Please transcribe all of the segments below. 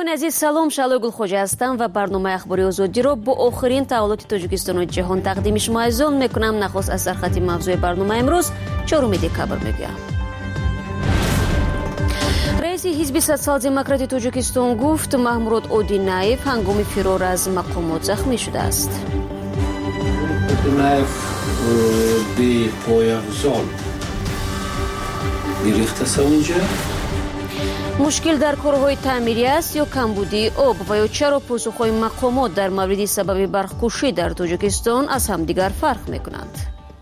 شنوندگان عزیز سلام، شعله گلخوجه هستم و برنامه اخباری آزادی را با آخرین تحولات تاجیکستان و جهان تقدیم شما عزیزان میکنم. نخست از سرخط موضوع برنامه امروز 4 دکبر میگویم. رئیس حزب سوسیال دموکرات تاجیکستان گفت محمود اودینایف هنگام فرار از مقامات زخمی شده است. اودینایف به پایافزال گرفته است. اونجا مشکل در کارهای تعمیری است یا کمبودی آب و یا چرا پاسخهای مقامات در مورد سبب برخکشی در تاجیکستان از همدیگر فرق میکنند؟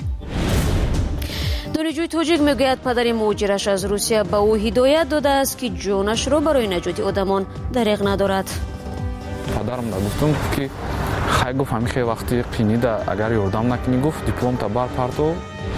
دانشجوی تاجیک میگوید پدر مهاجرش از روسیه به او هدایت داده است که جانش را برای نجات آدمان دریغ ندارد. پدرم گفتم که خیلی گفت همیشه وقتی قینیده اگر یاردم نکنی گفت دیپلم تا بر پرتو.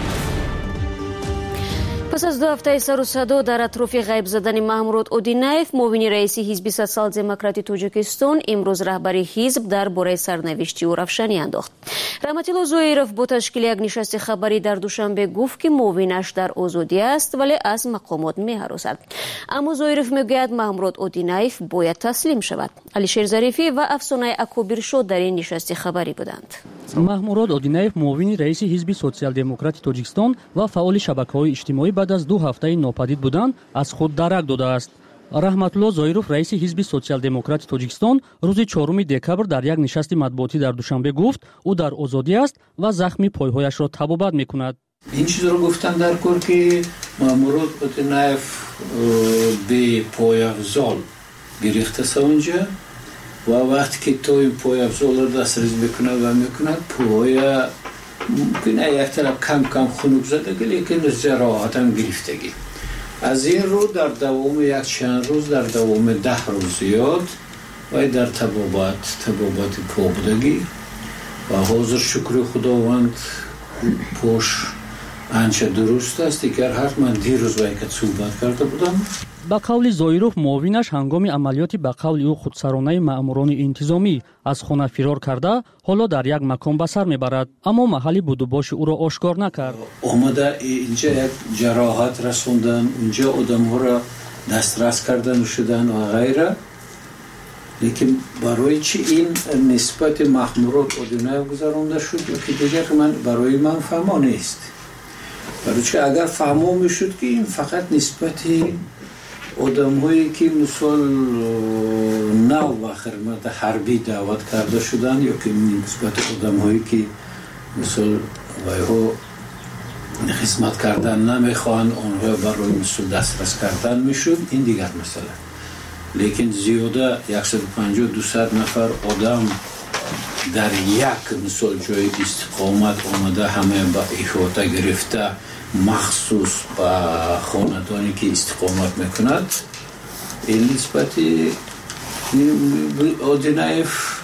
پس از 2 هفته سر و صدا در اطراف غیب زدن محمود اودینایف، معاون رئیس حزب سوسیال دموکرات تاجیکستان امروز رهبری حزب درباره سرنوشت او روشنی انداخت. رحمت الله زویروف با تشکیل یک نشست خبری در دوشنبه گفت که معاونش در آزادی است ولی از مقامات می‌هراسد. اما زویروف میگوید محمود اودینایف باید تسلیم شود. علیشیر ظریفی و افسانه اکابر شد در این نشست خبری بودند. محمود اودینایف معاون رئیس حزب سوسیال دموکرات تاجیکستان و فعال شبکه‌های اجتماعی بعد از 2 هفته ناپدید بودن از خود درک داده است. رحمت الله زویروف رئیس حزب سوسیال دموکرات تاجیکستان روز 4 دکبر در یک نشست مطبوعاتی در دوشنبه گفت او در آزادی است و زخم پایهایش را تبابت میکند. این چیز را گفتن در کور که محمود اودینایف به پایافزال گرفته است اونجا و وقتی که تو این پایافزال را دسترسی میکنه و میکند پای ممکنه یک طرف کم خنک زدگی لیکن جراحت هم گرفتگی. از این رو در دوام یک چند روز در دوام 10 روز زیاد و در تبابت کابودگی و حاضر شکر خداوند پوش انچه درست است. دیگر حتما دیروز و یک صحبت کرده بودم. با قول زویروف معاونش هنگام عملیاتی با قول او خودسرانه مأموران انتظامی از خانه فرار کرده حالا در یک مکان به سر میبرد اما محلی بود و باش او را آشکار نکرد. آمده اینجا یک جراحت رسوندن، اونجا آدم ها را دسترس کردن شدن و غیره، لیکن برای چی این نسبت محمود اودینایف گذرانده شد که دیگر برای من فهما نیست. برای چی اگر فهما میشد که این فقط نسبت آدم هایی که مثال نو و خدمت حربی دعوت کرده شدن یا که نسبت آدم هایی که مثال وایها خدمت کردن نمیخوان آنها برای مثال دسترس کردن میشد، این دیگر مسئله. لیکن زیاده 150-200 نفر آدم در یک مثال جای استقامت آمده همه با احاطه گرفته مخصوص با خاندانی که استقامت میکند، این نسبت اودینایف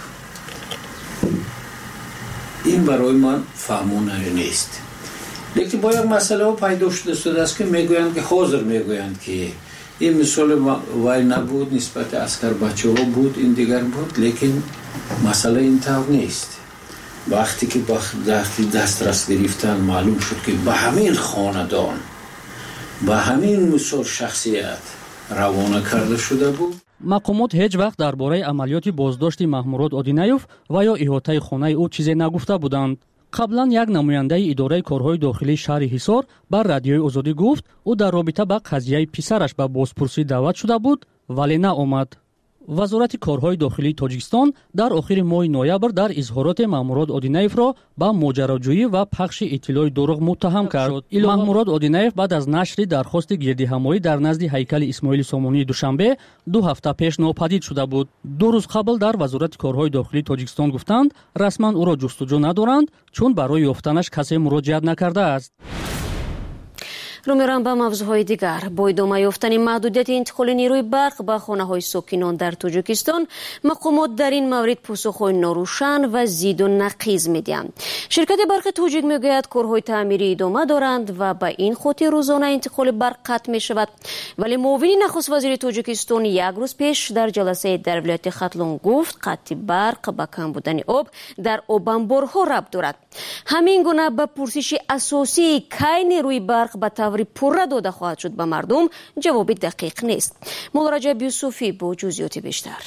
این برای من فهمونه نیست. لیکن با یک مسئله پیدا شده است که میگویند که حاضر میگویند که این مثال وای نبود، نسبت اسکر بچه ها بود، این دیگر بود، لیکن مسئله این طور نیست. وقتی که دسترس گرفتن معلوم شد که به همین خاندان به همین مثال شخصیت روانه کرده شده بود. مقامات هیچ وقت درباره عملیات بازداشت محمود اودینایف و یا احاطه خانه او چیزی نگفته بودند. قبلا یک نماینده اداره کارهای داخلی شهر حصار بر رادیوی آزادی گفت او در رابطه با قضیه پسرش به بازپرسی دعوت شده بود ولی نه آمد. وزارت کارهای داخلی تاجیکستان در آخر ماه نوامبر در اظهارات محمود اودینایف را با ماجراجویی و پخش اطلاع دروغ متهم کرد. محمود اودینایف بعد از نشر درخواست گردهمایی در نزد هیکل اسماعیل سامانی دوشنبه 2 هفته پیش ناپدید شده بود. 2 روز قبل در وزارت کارهای داخلی تاجیکستان گفتند رسما او را جستجو ندارند چون برای یافتنش کسی مراجعت نکرده است. رو میرم به موضوعهای دیگر. با ادامه یافتن محدودیت انتقال نیروی برق به خانه‌های ساکنان در تاجیکستان، مقامات در این مورد پاسخ‌های ناروشن و زید و نقیض می‌دهند. شرکت برق تاجیک میگوید کارهای تعمیری ادامه دارند و به این خاطر روزانه انتقال برق قطع می‌شود. ولی معاون نخست وزیر تاجیکستان یک روز پیش در جلسه در ولایت ختلون گفت قطع برق به کم بودن آب در آب انبارها ربط دارد. همین گونه به پرسش اساسی کی نیروی برق به طور таври пурра дода хоҳад шуд ба мардум ҷавоби дақиқ нест. мулло раҷаб юсуфӣ бо ҷузъиёти бештар.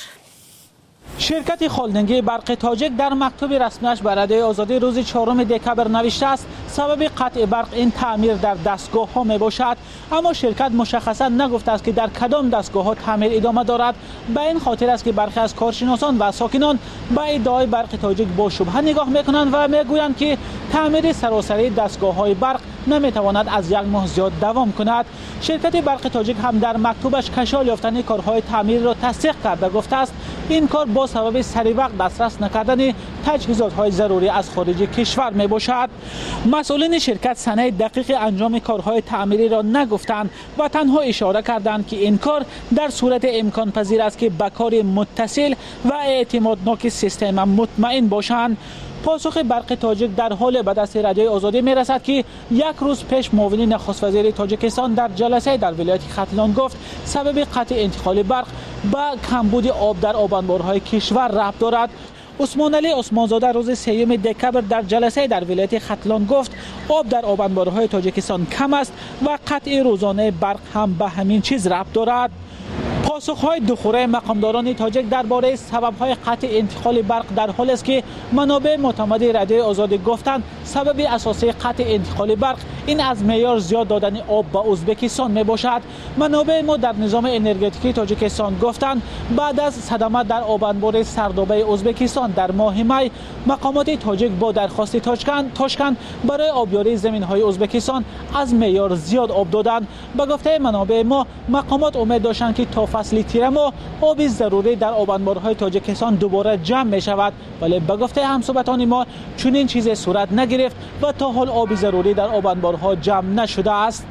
شرکت هلدینگ برق تاجیک در مکتوب رسمیش به رادیوی آزادی روز 4 دکبر نوشته است سبب قطع برق این تعمیر در دستگاه ها می باشد، اما شرکت مشخصا نگفته است که در کدام دستگاه ها تعمیر ادامه دارد. به این خاطر است که برخی از کارشناسان و ساکنان به ادعای برق تاجیک با شبهه نگاه میکنند و میگویند که تعمیر سراسری دستگاه های برق نمیتواند از 1 ماه زیاد دوام کند. شرکت برق تاجیک هم در مکتوبش کشال یافتن کارهای تعمیر را تصدیق کرده گفته است این کار با سبب سری وقت دسترس نکردن تجهیزات های ضروری از خارج کشور می باشد. مسئولین شرکت سنه دقیق انجام کارهای تعمیری را نگفتند و تنها اشاره کردند که این کار در صورت امکان پذیر است که به کار متصل و اعتمادناک سیستم مطمئن باشند. پاسخ برق تاجیک در حال به دست رادیوی آزادی می رسد که 1 روز پیش معاون نخست وزیر تاجیکستان در جلسه در ولایت ختلان گفت سبب قطع انتقال برق به کمبود آب در آبانبارهای کشور ربط دارد. عثمان علی عثمانزاده روز 3 دکبر در جلسه در ولایت ختلان گفت آب در آبانبارهای تاجیکستان کم است و قطع روزانه برق هم به همین چیز ربط دارد. پاسخ‌های دخوره مقامداران تاجیک درباره سبب‌های قطع انتقال برق در حال است که منابع معتمد رادیوی آزادی گفتند سبب اساسی قطع انتقال برق این از معیار زیاد دادن آب به ازبکستان میباشد. منابع ما در نظام انرژتیکی تاجیکستان گفتند بعد از صدمه در آبانبار سردابه ازبکستان در ماه می مقامات تاجیک با درخواست تاشکند برای آبیاری زمین‌های ازبکستان از معیار زیاد آب دادند. به گفته منابع ما مقامات امید داشتند که تا فصل تیر ماه آب ضروری در آبانبارهای تاجیکستان دوباره جمع می شود، ولی به گفته همصحبتان ما چنین چیزی صورت نگرفت و تا حال آب ضروری در آبانبارها جمع نشده است.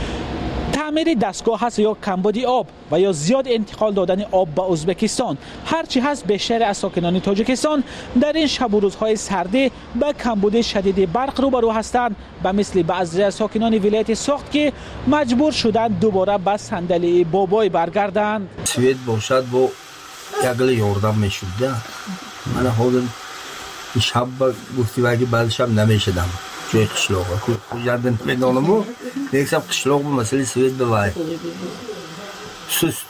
تعمیر دستگاه هست یا کمبود آب و یا زیاد انتقال دادن آب به ازبکستان هرچی هست بیشتر از ساکنان تاجیکستان در این شب و روزهای سردی به کمبود شدید برق روبرو هستند، به مثل بعضی از ساکنان ولایت سوخت که مجبور شدند دوباره به صندلی بابای برگردند. سوید باشد با یگل یاردم میشد. من حالا شب گفتی وقتی بعد شب نمیشدم جای قشلاق جردن میدانم یکسب قشلاق به مسئله سوید بباید سست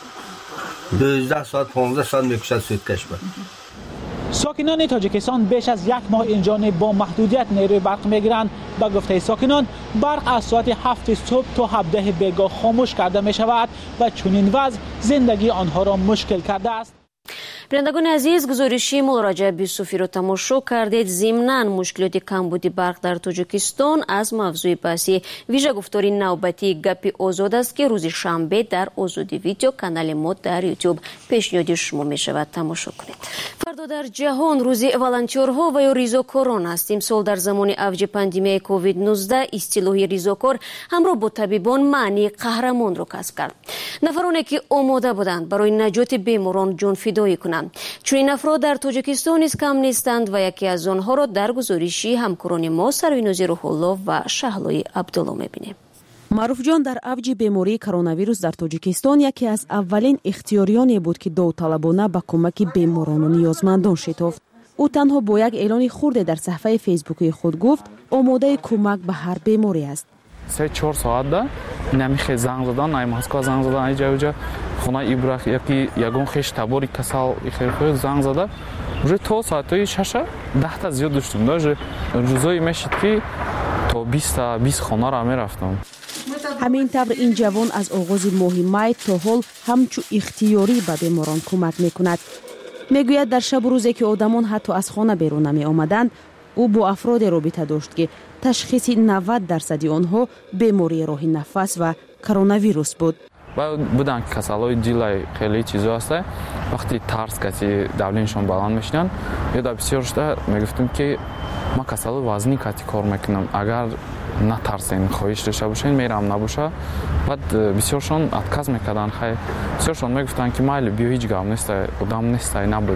12 ساعت 15 ساعت میکشد سوید کشور. ساکنان تاجیکستان بیش از 1 ماه اینجا با محدودیت نیروی برق میگیرند. به گفته ساکنان برق از ساعت 7 صبح تا 17 بیگاه خاموش کرده می شود و چنین وضع زندگی آنها را مشکل کرده است. بینندگان عزیز گزارشی مولو раҷаб юсуфиро тамошо кардед. зимнан мушкилоти камбуди барқ дар тоҷикистон аз мавзӯи баҳси вижагуфтори навбатии гапи озод аст ки рӯзи шанбе дар озоди видео канали мо дар ютуб пешниҳоди шумо мешавад. тамошо кунед. фардо дар ҷаҳон рӯзи волонтёрҳо ва ё ризокорон аст. имсол дар замони авҷи пандемияи covid-19 истилоҳи ризокор ҳамроҳ бо табибон маънии қаҳрамонро касб кард. нафароне ки омода буданд барои наҷоти беморон ҷонфидоӣ кунанд. чунин афрод дар тоҷикистон низ кам нестанд ва яке аз онҳоро дар гузориши ҳамкорони мо сарвинози рӯҳулло ва шаҳлои абдулло мебинем. маъруфҷон дар авҷи бемории коронавирус дар тоҷикистон яке аз аввалин ихтиёриёне буд ки довталабона ба кӯмаки беморону ниёзмандон шитофт. ӯ танҳо бо як эълони хурде дар саҳифаи фейсбукии худ гуфт омодаи кӯмак ба ҳар беморӣ аст. 3-4 соатда намихе занг задан ай Москва занг задан ай ҷавҷа хона ибрах яки ягон хеш табори касал ихирхо занг зада уже то соатои 6 10 та зиёд доштум да уже рӯзое мешид ки то 20 хонара мерафтам. ҳамин тавр ин ҷавон аз оғози моҳи май то ҳол ҳамчу ихтиёрӣ ба беморон кӯмак мекунад. мегӯяд дар шабу рӯзе ки одамон ҳатто аз хона берун намеомаданд ӯ бо афроде робита дошт ки ташхиси 90% онҳо бемории роҳи нафас ва коронавирус буд. буданд ки касалҳои дилай хеле чизо ҳаста вақти тарс каси давленишон баланд мешинанд ёда бисёр шуда мегуфтем ки ман касалҳои вазни кати кор мекунам агар натарсен хоҳиш дошта бошен мерам набоша баъд бисёршон отказ мекарданд хай бисёршон мегуфтанд ки майли биё ҳеҷ гап нестай одам нестай набуд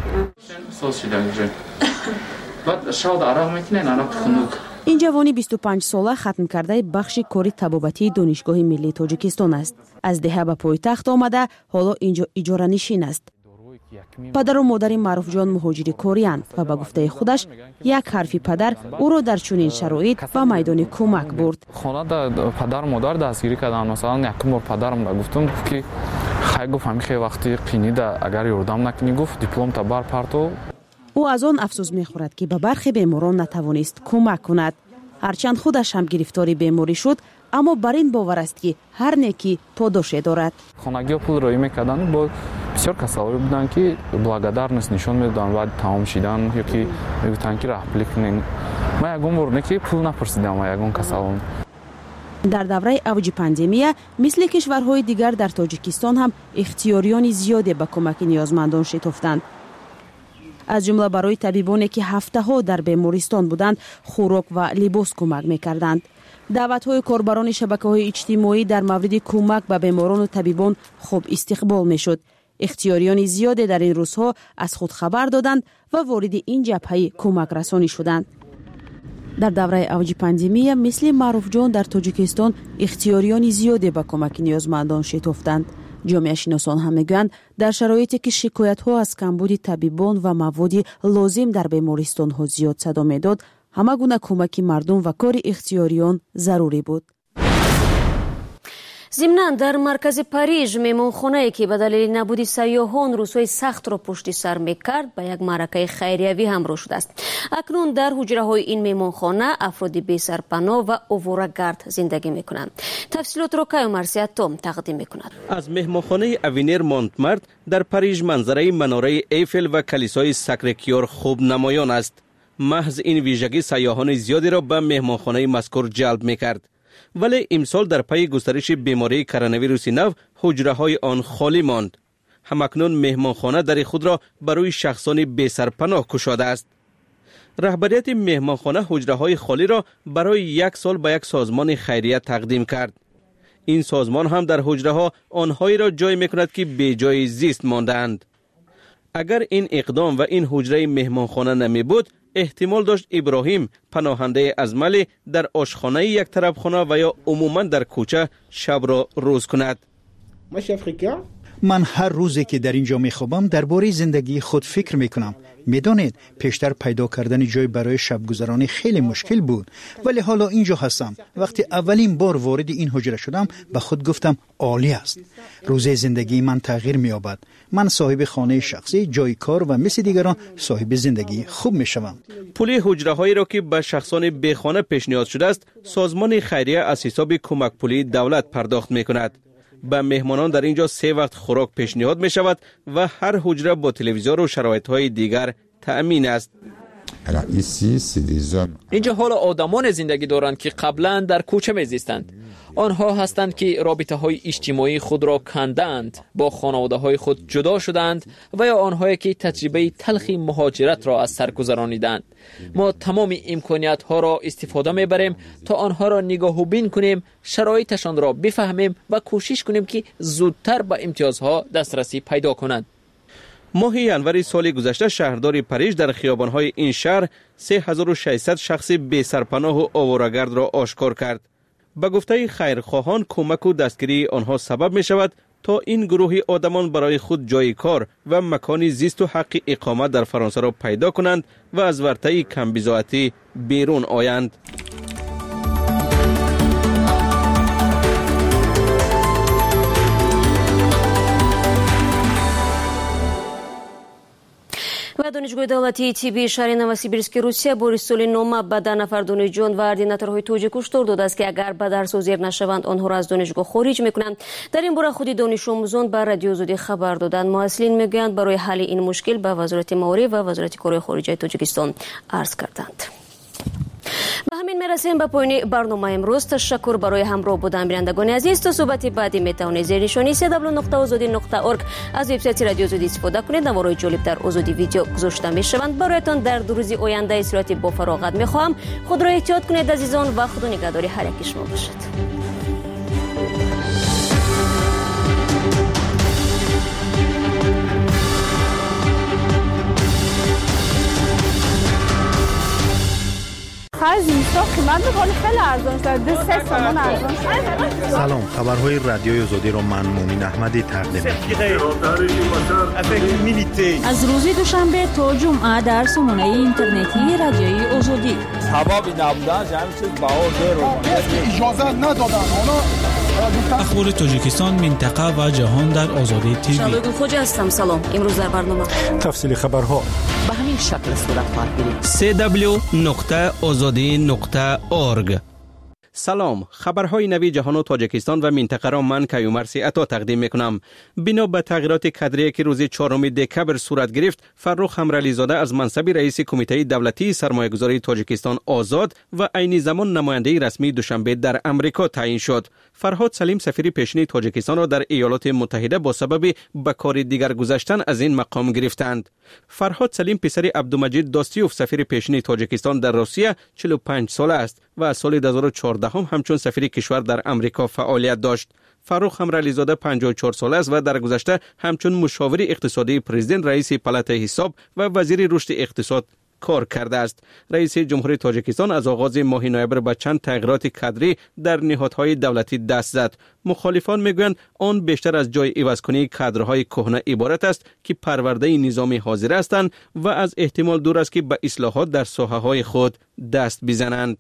баъд шавд арақ мекунен арақ хунук. ин ҷавони 25 сола хатм кардаи бахши кори табобатии донишгоҳи миллии тоҷикистон аст. аз деҳа ба пойтахт омада ҳоло инҷо иҷоранишин аст. падару модари маъруфҷон муҳоҷири кориянд ва ба гуфтаи худаш як ҳарфи падар ӯро дар чунин шароит ба майдони кӯмак бурд. хонада падару модар дастгирӣ карданд. масалан якум бор падарам гуфтам ки хай гуфт ҳамихе вақти қинида агар ёрдам накунӣ гуфт дипломта бар парту. ӯ аз он афсӯс мехӯрад ки ба бархе беморон натавонист кӯмак кунад. ҳарчанд худаш ҳам гирифтори беморӣ шуд, аммо бар ин бовар аст ки ҳар некӣ подоше дорад. хонагиҳо пул роӣ мекарданд, бо бисёр касалҳое буданд ки благодарност нишон медоданд баъди тамом шидан ё ки мегуфтанд ки раҳблӣ кунед. ман ягон бор не ки пул напурсидам ва ягон касалон. дар давраи авҷи пандемия мисли кишварҳои дигар дар тоҷикистон ҳам ихтиёриёни зиёде ба кӯмаки ниёзмандон шитофтанд. аз ҷумла барои табибоне ки ҳафтаҳо дар бемористон буданд хӯрок ва либос кӯмак мекарданд. даъватҳои корбарони шабакаҳои иҷтимоӣ дар мавриди кӯмак ба беморону табибон хуб истиқбол мешуд. ихтиёриёни зиёде дар ин рӯзҳо аз худ хабар доданд ва вориди ин ҷабҳаи кӯмакрасонӣ шуданд. дар давраи авҷи пандемия мисли маъруфҷон дар тоҷикистон ихтиёриёни зиёде ба кӯмаки ниёзмандон шитофтанд. ҷомеашиносон ҳам мегӯянд дар шароите ки шикоятҳо аз камбуди табибон ва маводи лозим дар бемористонҳо зиёд садо медод, ҳама гуна кӯмаки мардум ва кори ихтиёриён зарурӣ буд. зимнан дар маркази Париж меҳмонхонае ки ба далели набуди сайёҳон рӯзҳои сахтро пушти сар мекард ба як маъракаи хайриявӣ ҳамроҳ шудааст. акнун дар ҳуҷраҳои ин меҳмонхона афроди бесарпаноҳ ва оворагард зиндагӣ мекунанд. тафсилотро Кайо Марсиатто тақдим мекунад. аз меҳмонхонаи авенер монтмарт дар Париж манзараи манораи Эйфел ва калисои Сакре-Кёр хуб намоён аст. маҳз ин вижагӣ сайёҳони зиёдеро ба меҳмонхонаи мазкур ҷалб мекард. вале имсол дар пайи густариши бемории коронавируси нав ҳуҷраҳои он холӣ монд. ҳамакнун меҳмонхона дари худро барои шахсони бесарпаноҳ кушодааст. раҳбарияти меҳмонхона ҳуҷраҳои холиро барои як сол ба як созмони хайрия тақдим кард. ин созмон ҳам дар ҳуҷраҳо онҳоеро ҷой мекунад ки беҷои зист мондаанд. агар ин иқдом ва ин ҳуҷраи меҳмонхона намебуд, احتمال داشت ابراهیم پناهنده از ملی در آشخانه یک طرف خانه و یا عموما در کوچه شب را روز کند. من هر روزی که در اینجا میخوابم درباره زندگی خود فکر میکنم. میدانید پیشتر پیدا کردن جای برای شب گذرانی خیلی مشکل بود، ولی حالا اینجا هستم. وقتی اولین بار وارد این حجره شدم به خود گفتم عالی است. روزی زندگی من تغییر مییابد. من صاحب خانه شخصی، جای کار و مثل دیگران صاحب زندگی خوب میشوم. پول حجره هایی را که به شخصان بیخانه پیشنهاد شده است، سازمان خیریه از حساب کمک پولی دولت پرداخت میکند. به مهمانان در اینجا 3 وقت خوراک پیشنهاد می شود و هر حجره با تلویزیون و شرایط های دیگر تأمین است. اینجا حالا آدمان زندگی دارند که قبلا در کوچه میزیستند. آنها هستند که رابطه های اجتماعی خود را کندند، با خانواده های خود جدا شدند و یا آنهایی که تجربه تلخی مهاجرت را از سر گذرانیدند. ما تمام امکانیت ها را استفاده میبریم تا آنها را نگاه و بین کنیم، شرایطشان را بفهمیم و کوشش کنیم که زودتر به امتیازها دسترسی پیدا کنند. ماه ینور سال گذشته شهردار پاریژ در خیابان‌های این شهر 3600 شخص بی‌سرپناه و آواره‌گرد را آشکار کرد. به گفته خیرخواهان کمک و دستگیری آنها سبب می شود تا این گروه آدمان برای خود جای کار و مکانی زیست و حق اقامت در فرانسه را پیدا کنند و از ورطه کمبزاعتی بیرون آیند. و دانشگاه دولتی تیبی شهر نوسیبیرسک روسیه با رسول نامه به 10 نفر دانشجویان و اردیناتورهای توجیه کشتار داده است که اگر به درس حاضر نشوند آنها را از دانشگاه خارج میکنند. در این باره خود دانش آموزان به رادیو آزادی خبر دادند. مسئولین میگویند برای حل این مشکل به وزارت مالی و وزارت کارهای خارجه تاجیکستان عرض کردند. به همین میرسیم به پایان برنامه امروز. تشکر برای همراه بودن بینندگان عزیز. تا صحبت بعدی میتوانید زیر نشانی www.azadi.org از وبسایت رادیو آزادی استفاده کنید. نوارهای جالب در آزادی ویدیو گذاشته میشوند. برایتان در 2 روز آینده صورت با فراغت میخواهم. خود را احتیاط کنید عزیزان و خدا نگهدار هر یک شما باشد. Faz isso. قیمت میکنه خیلی ارزان شده 3 تومان ارزان شده. سلام، خبرهای رادیوی آزادی را من مومین احمدی تقدیم می‌کنم. از روز دوشنبه تا جمعه در سامانه اینترنتی رادیوی آزادی. حبابی نبودن همین چیز بهار اجازه ندادن. اخبار تاجیکستان، منطقه و جهان در آزادی تیوی. شادو خوجا هستم. سلام. امروز در برنامه تفصیل خبرها به همین شکل صورت خواهد گرفت. www.azadi.org. سلام، خبرهای نوی جهان و تاجیکستان و منطقه را من کیومرثی عطا تقدیم میکنم. بنا به تغییرات کادری که روز 4 دکبر صورت گرفت، فرخ امرعلی زاده از منصب رئیس کمیته دولتی سرمایه‌گذاری تاجیکستان آزاد و عین زمان نماینده رسمی دوشنبه در امریکا تعیین شد. فرهاد سلیم سفیر پیشین تاجیکستان را در ایالات متحده با سبب به کار دیگر گذاشتن از این مقام گرفتند. فرهاد سلیم پسر عبدالمجید داستیوف سفیر پیشین تاجیکستان در روسیه 45 ساله است و از سال 2014 همچون سفیر کشور در امریکا فعالیت داشت. فرخ امرعلی زاده 54 ساله است و در گذشته همچون مشاور اقتصادی پرزیدنت، رئیس پالات حساب و وزیر رشد اقتصاد کار کرده است. رئیس جمهوری تاجیکستان از آغاز ماه نوامبر به چند تغییرات کادری در نهادهای دولتی دست زد. مخالفان میگویند آن بیشتر از جای عوض‌کنی کادرهای کهنه عبارت است که پرورده نظام حاضر هستند و از احتمال دور است که به اصلاحات در ساحه‌های خود دست بزنند.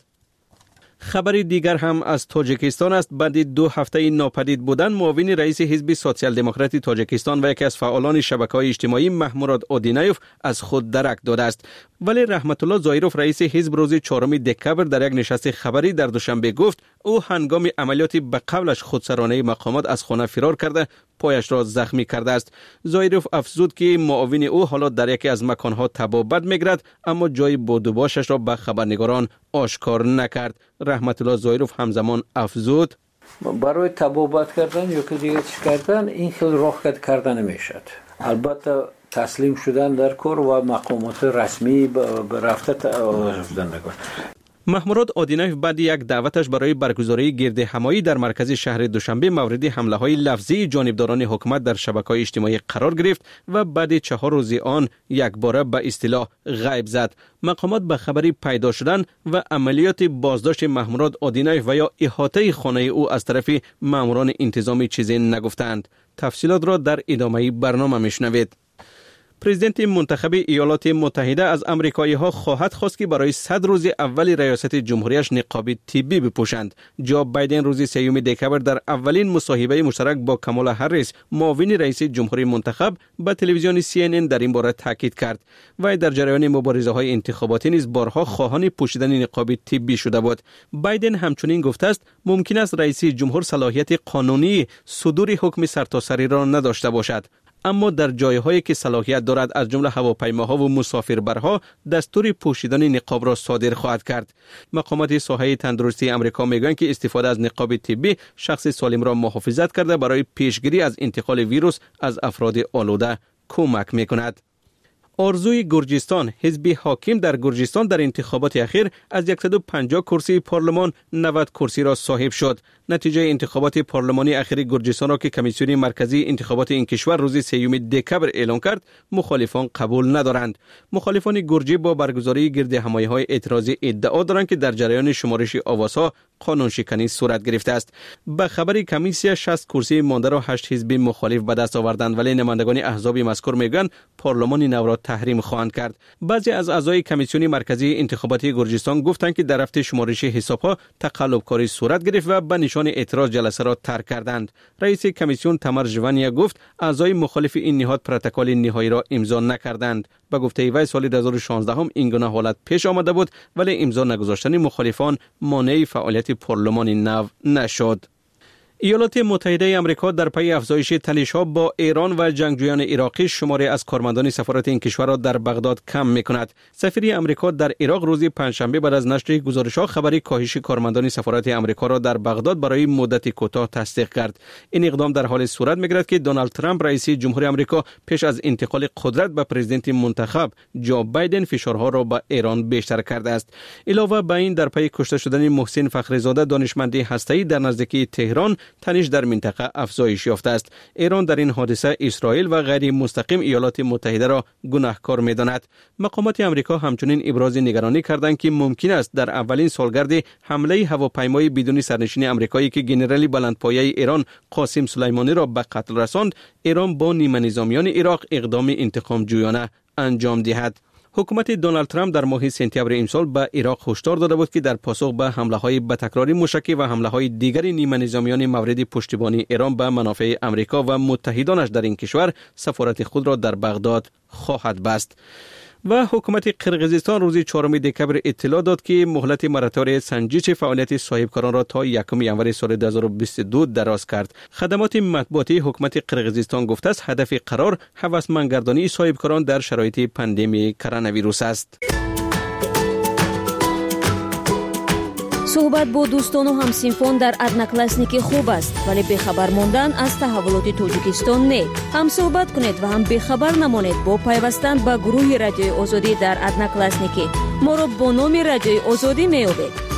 خبری دیگر هم از تاجیکستان است. بعد 2 هفته ناپدید بودن معاون رئیس حزب سوسیال دموکرات تاجیکستان و یکی از فعالان شبکه‌های اجتماعی محمود آدینایوف از خود درک داده است. ولی رحمت الله ظاهروف رئیس حزب روز 4 دکبر در یک نشست خبری در دوشنبه گفت او هنگام عملیات به قبلش خودسرانه مقامات از خانه فرار کرده پایش را زخمی کرده است. ظاهروف افزود که معاون او حالا در یکی از مکانها تبابت می‌گیرد، اما جای بودوباشش را به خبرنگاران آشکار نکرد. رحمت الله ظاهروف همزمان افزود برای تبابت کردن یا که دیگه چی کردن این خیلی راه کردن نمیشد. البته تسلیم شدن در کار و مقامات رسمی به رفته رفتن نکن. محمود آدینایف بعد یک دعوتش برای برگزاری گرد همایی در مرکز شهر دوشنبه مورد حمله های لفظی جانبداران حکومت در شبکه‌های اجتماعی قرار گرفت و بعد 4 روز آن یک باره به اصطلاح غیب زد. مقامات به خبری پیدا شدن و عملیات بازداشت محمود آدینایف و یا احاطه خانه او از طرف ماموران انتظامی چیزی نگفتند. تفصیلات را در ادامه برنامه میشنوید. پرزیدنت منتخب ایالات متحده از آمریکایی‌ها خواهد خواست که برای 100 روز اول ریاست جمهوریش نقاب طبی بپوشند. جو بایدن روز 3 دکبر در اولین مصاحبه مشترک با کامالا هریس معاون رئیس جمهوری منتخب به تلویزیون CNN در این باره تاکید کرد. و در جریان مبارزه‌های انتخاباتی نیز بارها خواهان پوشیدن نقاب طبی شده بود. بایدن همچنین گفته است ممکن است رئیس جمهور صلاحیت قانونی صدور حکم سرتاسری را نداشته باشد، اما در جایهایی که صلاحیت دارد از جمله هواپیماها و مسافربرها دستور پوشیدن نقاب را صادر خواهد کرد. مقامات ساحه تندرستی آمریکا میگویند که استفاده از نقاب طبی شخص سالم را محافظت کرده برای پیشگیری از انتقال ویروس از افراد آلوده کمک میکند. آرزوی گرجستان، حزب حاکم در گرجستان در انتخابات اخیر از 150 کرسی پارلمان 90 کرسی را صاحب شد. نتیجه انتخابات پارلمانی اخیر گرجستان را که کمیسیون مرکزی انتخابات این کشور روز 3 دکبر اعلام کرد، مخالفان قبول ندارند. مخالفان گرجی با برگزاری گرد همایی‌های اعتراضی ادعا دارند که در جریان شمارش آوازها قانون شکنی صورت گرفته است. به خبر کمیسیون 60 کرسی مانده را 8 حزب مخالف به دست آوردند، ولی نمایندگان احزاب مذکور میگویند پارلمان نو را تحریم خواهند کرد. بعضی از اعضای کمیسیون مرکزی انتخاباتی گرجستان گفتند که در رفت شمارش حساب‌ها تقلب‌کاری صورت گرفت و به نشان اعتراض جلسه را ترک کردند. رئیس کمیسیون تمر ژوانیا گفت اعضای مخالف این نهاد پروتکل نهایی را امضا نکردند. به گفته وی سال 2016 این گونه حالت پیش آمده بود، ولی امضا نگذاشتن مخالفان مانع فعالیت پارلمان نو نشد. ایالات متحده آمریکا در پی افزایش تنش‌ها با ایران و جنگجویان عراقی شماری از کارمندان سفارت این کشور را در بغداد کم می‌کند. سفیر آمریکا در عراق روز پنجشنبه بعد از نشر گزارش‌ها خبری کاهش کارمندان سفارت آمریکا را در بغداد برای مدت کوتاه تصدیق کرد. این اقدام در حال صورت می‌گیرد که دونالد ترامپ رئیس جمهوری آمریکا پیش از انتقال قدرت به پرزیدنت منتخب جو بایدن فشارها را به ایران بیشتر کرده است. علاوه بر این در پی کشته شدن محسن فخریزاده دانشمند هسته‌ای در نزدیکی تهران تنش در منطقه افزایش یافته است. ایران در این حادثه اسرائیل و غیر مستقیم ایالات متحده را گناهکار می‌داند. مقامات آمریکا همچنین ابراز نگرانی کردند که ممکن است در اولین سالگرد حمله هواپیمای بدون سرنشین آمریکایی که ژنرال بلندپایه ایران قاسم سلیمانی را به قتل رساند، ایران با نیمه نظامیان عراق اقدام انتقام جویانه انجام دهد. حکومت دونالد ترامپ در ماه سپتامبر امسال به عراق هشدار داده بود که در پاسخ به حمله‌های به تکراری موشکی و حمله‌های دیگر نیمه نظامیان مورد پشتیبانی ایران به منافع آمریکا و متحدانش در این کشور سفارت خود را در بغداد خواهد بست. و حکومت قرقیزستان روز 4 دکبر اطلاع داد که مهلت مراتوری سنجش فعالیت صاحبکاران را تا 1 ینوار سال 2022 دراز کرد. خدمات مطبوعاتی حکومت قرقیزستان گفته است هدف قرار هوسمندگردانی صاحبکاران در شرایط پاندمی کرونا ویروس است. صحبت با دوستان و همسینفون در ادناکلاسنیکی خوب است، ولی بخبر ماندن از تحولات تاجیکستان نه. هم صحبت کنید و هم بخبر نمانید با پیوستن به گروه رادیوی آزادی در ادناکلاسنیکی. ما را با نام رادیوی آزادی می‌یابید.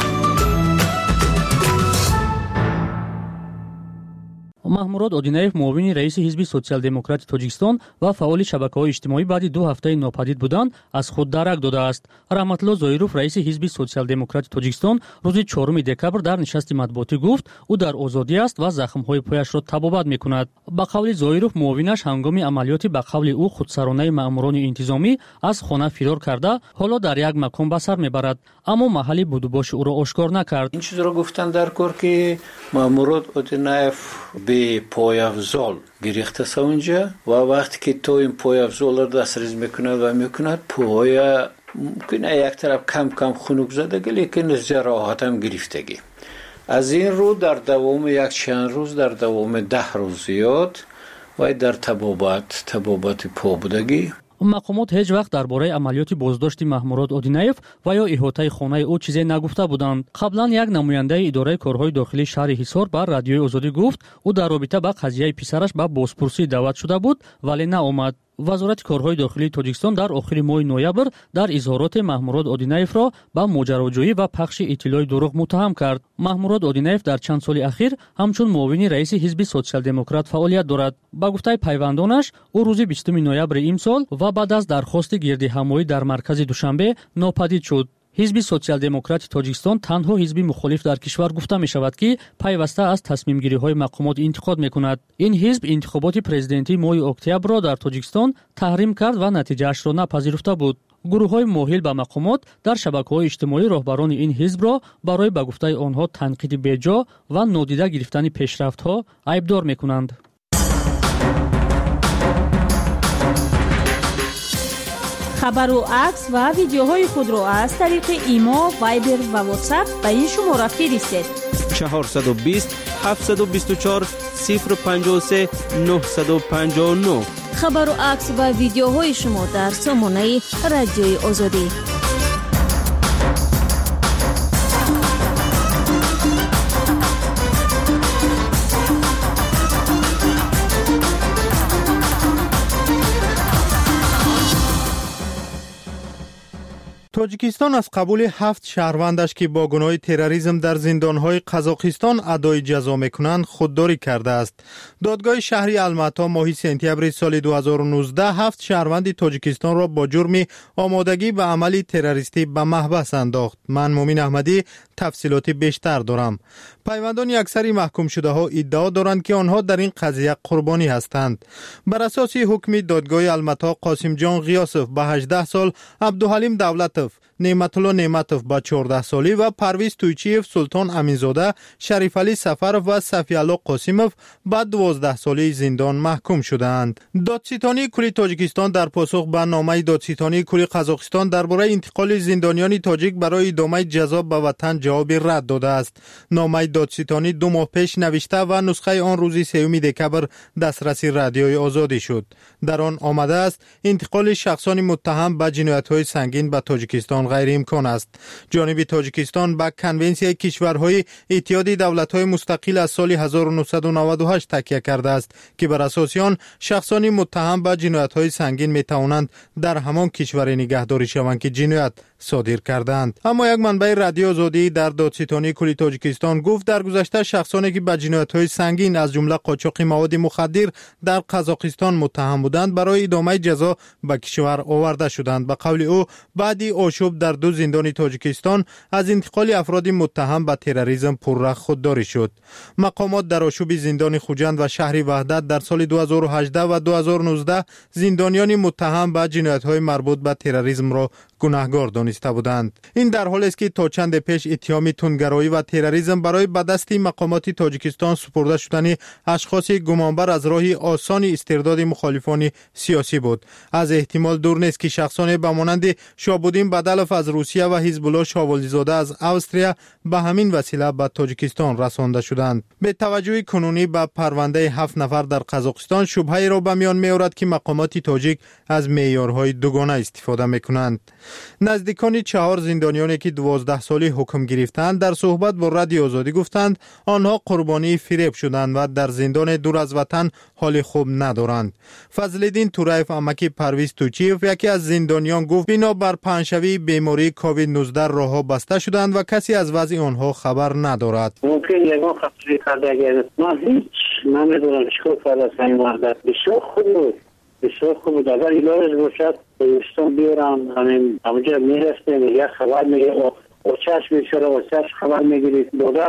маҳмурод одинаев муовини раиси ҳизби социал-демократи тоҷикистон ва фаъоли шабакаҳои иҷтимоӣ баъди 2 ҳафтаи нопадид будан аз худ дарак додааст. раҳматулло зоиров раиси ҳизби социал-демократи тоҷикистон рӯзи 4 декабр дар нишасти матбуотӣ гуфт ӯ дар озодӣ аст ва захмҳои пояшро табобат мекунад. ба қавли зоиров муовинаш ҳангоми амалиёти ба қавли ӯ худсаронаи маъмурони интизомӣ аз хона фирор карда ҳоло дар як макон ба сар мебарад, аммо маҳалли будубоши ӯро ошкор накард. ин чизро гуфтан дар кор ки маъмурод одинаев пойафзол гирифтаса унҷа ва вақте ки то ин пойафзолро дастрез мекунад поя мумкина як тараф кам хунук задагӣ, лекин ҷароҳатам гирифтагӣ. аз ин рӯ дар давоми як чанд рӯз, дар давоми 10 рӯз зиёд вай дар табобати по будагӣ. мақомот ҳеҷ вақт дар бораи амалиёти боздошти маҳмурод одинаев ва ё иҳотаи хонаи ӯ чизе нагуфта буданд. қаблан як намояндаи идораи корҳои дохилии шаҳри ҳисор ба радиои озодӣ гуфт ӯ дар робита ба қазияи писараш ба бозпурсӣ даъват шуда буд, вале наомад. вазорати корҳои дохилии тоҷикистон дар охири моҳи ноябр дар изҳороте маҳмурод одинаевро ба моҷароҷӯӣ ва пахши иттилои дурӯғ муттаҳам кард. маҳмурод одинаев дар чанд соли ахир ҳамчун муовини раиси ҳизби социал-демократ фаъолият дорад. ба гуфтаи пайвандонаш ӯ рӯзи 20 ноябри имсол ва баъд аз дархости гирдиҳамоӣ дар маркази душанбе нопадид шуд. ҳизби социал-демократи тоҷикистон танҳо ҳизби мухолиф дар кишвар гуфта мешавад, ки пайваста аз тасмимгириҳои мақомот интиқод мекунад. ин ҳизб интихоботи президентии моҳи октябрро дар тоҷикистон таҳрим кард ва натиҷаашро напазируфта буд. гурӯҳҳои моҳил ба мақомот дар шабакаҳои иҷтимоӣ роҳбарони ин ҳизбро барои ба гуфтаи онҳо танқиди беҷо ва нодида гирифтани пешрафтҳо айбдор мекунанд. хабару акс ва видеоҳои худро аз тариқи имо, вайбер ва ватсап ба ин шумора фиристед. 420 724 053 959. хабару акс ва видеоҳои шумо дар сомонаи радиои озодӣ. тоҷикистон аз қабули 7 шаҳрвандаш ки бо гуноҳи терроризм дар зиндонҳои қазоқистон адои ҷазо мекунанд худдорӣ кардааст. додгоҳи шаҳри алмато моҳи сентябри соли 2019 7 шаҳрванди тоҷикистонро бо ҷурми омодагӣ ба амали террористӣ ба маҳбас андохт. ман муъмин аҳмадӣ тафсилоти бештар дорам. пайвандони аксари маҳкумшудаҳо иддао доранд ки онҳо дар ин қазия қурбонӣ ҳастанд. бар асоси ҳукми додгоҳи алмато қосимҷон ғиёсов ба 18 сол, абдуҳалим давлатов, неъматулло неъматов ба 14 солӣ ва парвиз тӯйчиев, султон аминзода, шарифалӣ сафаров ва сафиалло қосимов ба 12 солии зиндон маҳкум шудаанд. додситонии кули тоҷикистон дар посух ба номаи додситонии кули қазоқистон дар бораи интиқоли зиндониёни тоҷик барои идомаи ҷазо ба ватан ҷавоби рад додааст. номаи додситонӣ 2 моҳ пеш навишта ва нусхаи он рӯзи 3 декабр дастраси радиои озодӣ шуд. дар он омадааст интиқоли шахсони муттаҳам ба ҷиноятҳои сангин ба тоҷикистон غیرامکان است. جانب تاجیکستان با کنونسیای کشورهای اتحاد دولت‌های مستقل از سال 1998 تکیه کرده است که بر اساس آن شخصانی متهم به جنایت‌های سنگین می‌توانند در همان کشور نگهداری شوند که جنایت صادر کردند. اما یک منبع رادیو آزادی در دادستانی کلی تاجیکستان گفت در گذشته شخصانی که به جنایت‌های سنگین از جمله قاچاق مواد مخدر در قزاقستان متهم بودند برای ادامه جزا به کشور آورده شدند. به قول او بعدی آشوب در دو زندان تاجیکستان از انتقال افراد متهم به تروریسم پررخ خودداری شد. مقامات در آشوب زندان خوجند و شهر وحدت در سال 2018 و 2019 زندانیان متهم به جنایت‌های مربوط به تروریسم را گناهکار دانسته بودند. این در حالی است که تا چند پیش اتهام تندگرایی و تروریسم برای به دست مقامات تاجیکستان سپرده شدن اشخاص گمانبر از راه آسان استرداد مخالفان سیاسی بود. از احتمال دور نیست که شخصان به مانند شابودین بدلف از روسیه و حزب الله شاولیزاده از استرالیا به همین وسیله به تاجیکستان رسانده شدند. به توجه کنونی به پرونده 7 نفر در قزاقستان شبهه را به میان می‌آورد که مقامات تاجیک از معیارهای دوگانه استفاده می‌کنند. نزدیکان 4 زندانیانی که 12 سالی حکم گرفتند در صحبت با رادیو آزادی گفتند آنها قربانی فریب شدند و در زندان دور از وطن حال خوب ندارند. فضل‌الدین تورایف امکی پرویز توچیف یکی از زندانیان گفت بنابر پنجشنبه بیماری کووید 19 راهها بسته شدند و کسی از وضع آنها خبر ندارد. ممکن یگان خطری کرده اگر من هیچ نمیدونم چیکار کرده از این وحدت بسیار خوب بود اگر ایلاز باشد بایستان بیارم همونجا میرسته یک خبر میگه اوچش بیچاره اوچش خبر میگیرید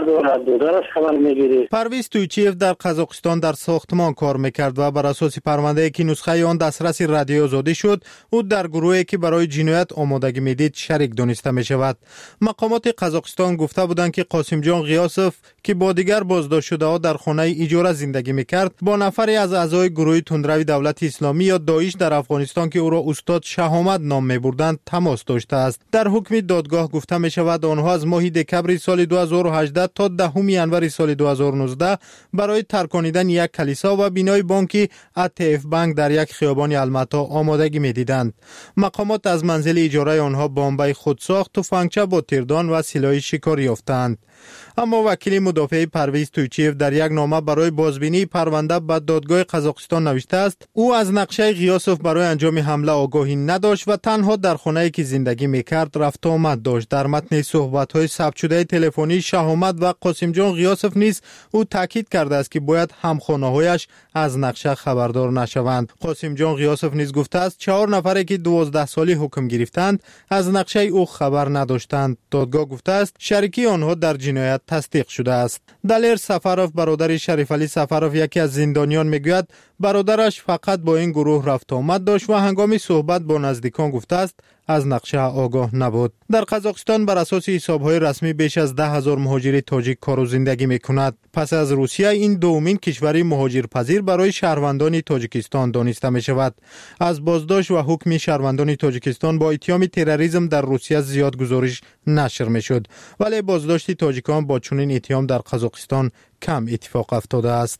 دودرش خبر میگیرید. پرویز تویچیف در قزاقستان در ساختمان کار میکرد و بر اساس پرونده که نسخه آن دسترس رادیو آزادی شد او در گروهی که برای جنایت آمادگی میدید شریک دانسته میشود. مقامات قزاقستان گفته بودند که قاسم جان غیاسف که با دیگر بازداشت شده ها در خانه اجاره زندگی میکرد با نفری از اعضای گروه تندروی دولت اسلامی یا داعش در افغانستان که او را استاد شهامت نام میبردند تماس داشته است. در حکم دادگاه گفته میشود آنها از ماه دکبر سال 2018 تا 10 ینور سال 2019 برای ترکاندن یک کلیسا و بینای بانک ATF بانک در یک خیابان المتا آمادگی میدیدند. مقامات از منزل اجاره آنها بمب خودساخت، تفنگچه با تیردان و سلاح شکار یافتند. اما وکیل مدافع پرویز تویچیف در یک نامه برای بازبینی پرونده به دادگاه قزاقستان نوشته است او از نقشه غیاسف برای انجام حمله آگاهی نداشت و تنها در خانه‌ای که زندگی میکرد رفت آمد داشت. در متن صحبت‌های ثبت شده تلفنی شهامت و قاسم جان غیاسف نیز او تاکید کرده است که باید همخانه‌هایش از نقشه خبردار نشوند. قاسم جان غیاسف نیز گفته است 4 نفری که 12 سالی حکم گرفتند از نقشه او خبر نداشتند. دادگاه گفته است شریکی آنها در جنایت تصدیق شده است. دلیر سفروف برادر شریف علی سفروف یکی از زندانیان میگوید برادرش فقط با این گروه رفت آمد داشت و هنگام صحبت با نزدیکان گفته است از نقشه آگاه نبود. در قزاقستان بر اساس حساب‌های رسمی بیش از 10,000 مهاجر تاجیک کار و زندگی می‌کند. پس از روسیه این دومین کشور مهاجرپذیر برای شهروندان تاجیکستان دانسته می‌شود. از بازداشت و حکم شهروندان تاجیکستان با اتهام تروریسم در روسیه زیاد گزارش نشر می‌شد، ولی بازداشت تاجیکان با چنین اتهام در قزاقستان کم اتفاق افتاده است.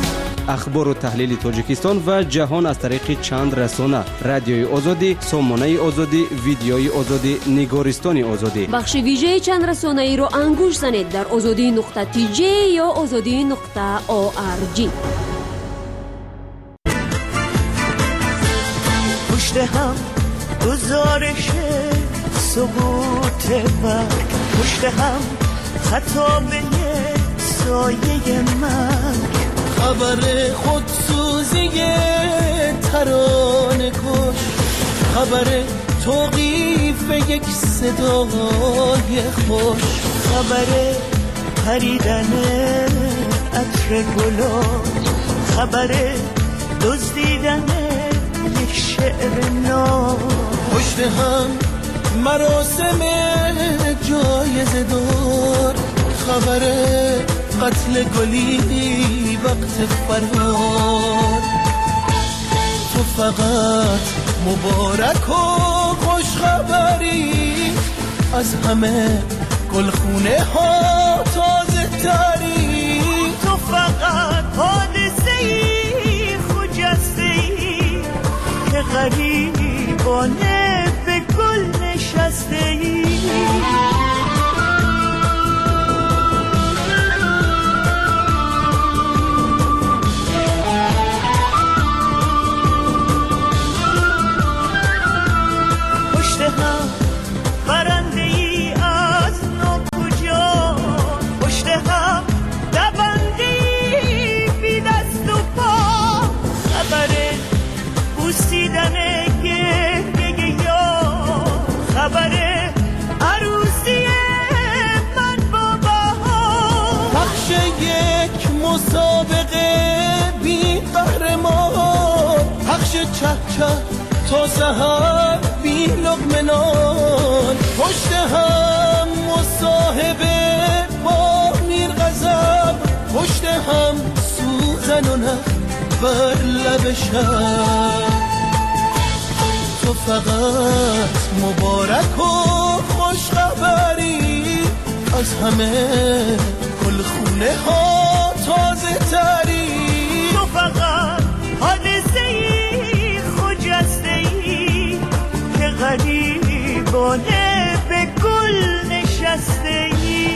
اخبار و تحلیل تاجیکستان و جهان از طریق چند رسانه: رادیوی آزادی، سامانه آزادی، ویدیوی آزادی، نگارستان آزادی. بخش ویژه چند رسانه ای را انگوش زنید در azadi.tj یا azadi.org. پشت هم گزارش سقوط مرگ، پشت هم خطابه سایه مرگ، خبر خودسوزی ترانه کش، خبر توقیف یک صدای خوش، خبر پریدن عطر گلا، خبر دزدیدن یک شعر نو. پشت هم مراسم جایزه دار، خبر قتل گلی وقت فرار. تو فقط مبارک و خوش خبری، از همه گلخونه ها تازه تری. تو فقط حادثه‌ای خجسته‌ای که غریبانه به گل نشسته‌ای. پشت هم چه تا سحر بی لقمه نان، پشت هم مصاحبه با میر غضب، پشت هم سوزن و نخ بر لب شب. تو فقط مبارک و خوش خبری، از همه کل خونه ها تازه تری. تو فقط حادثه‌ای خجسته‌ای که غریبانه به گل نشسته‌ای.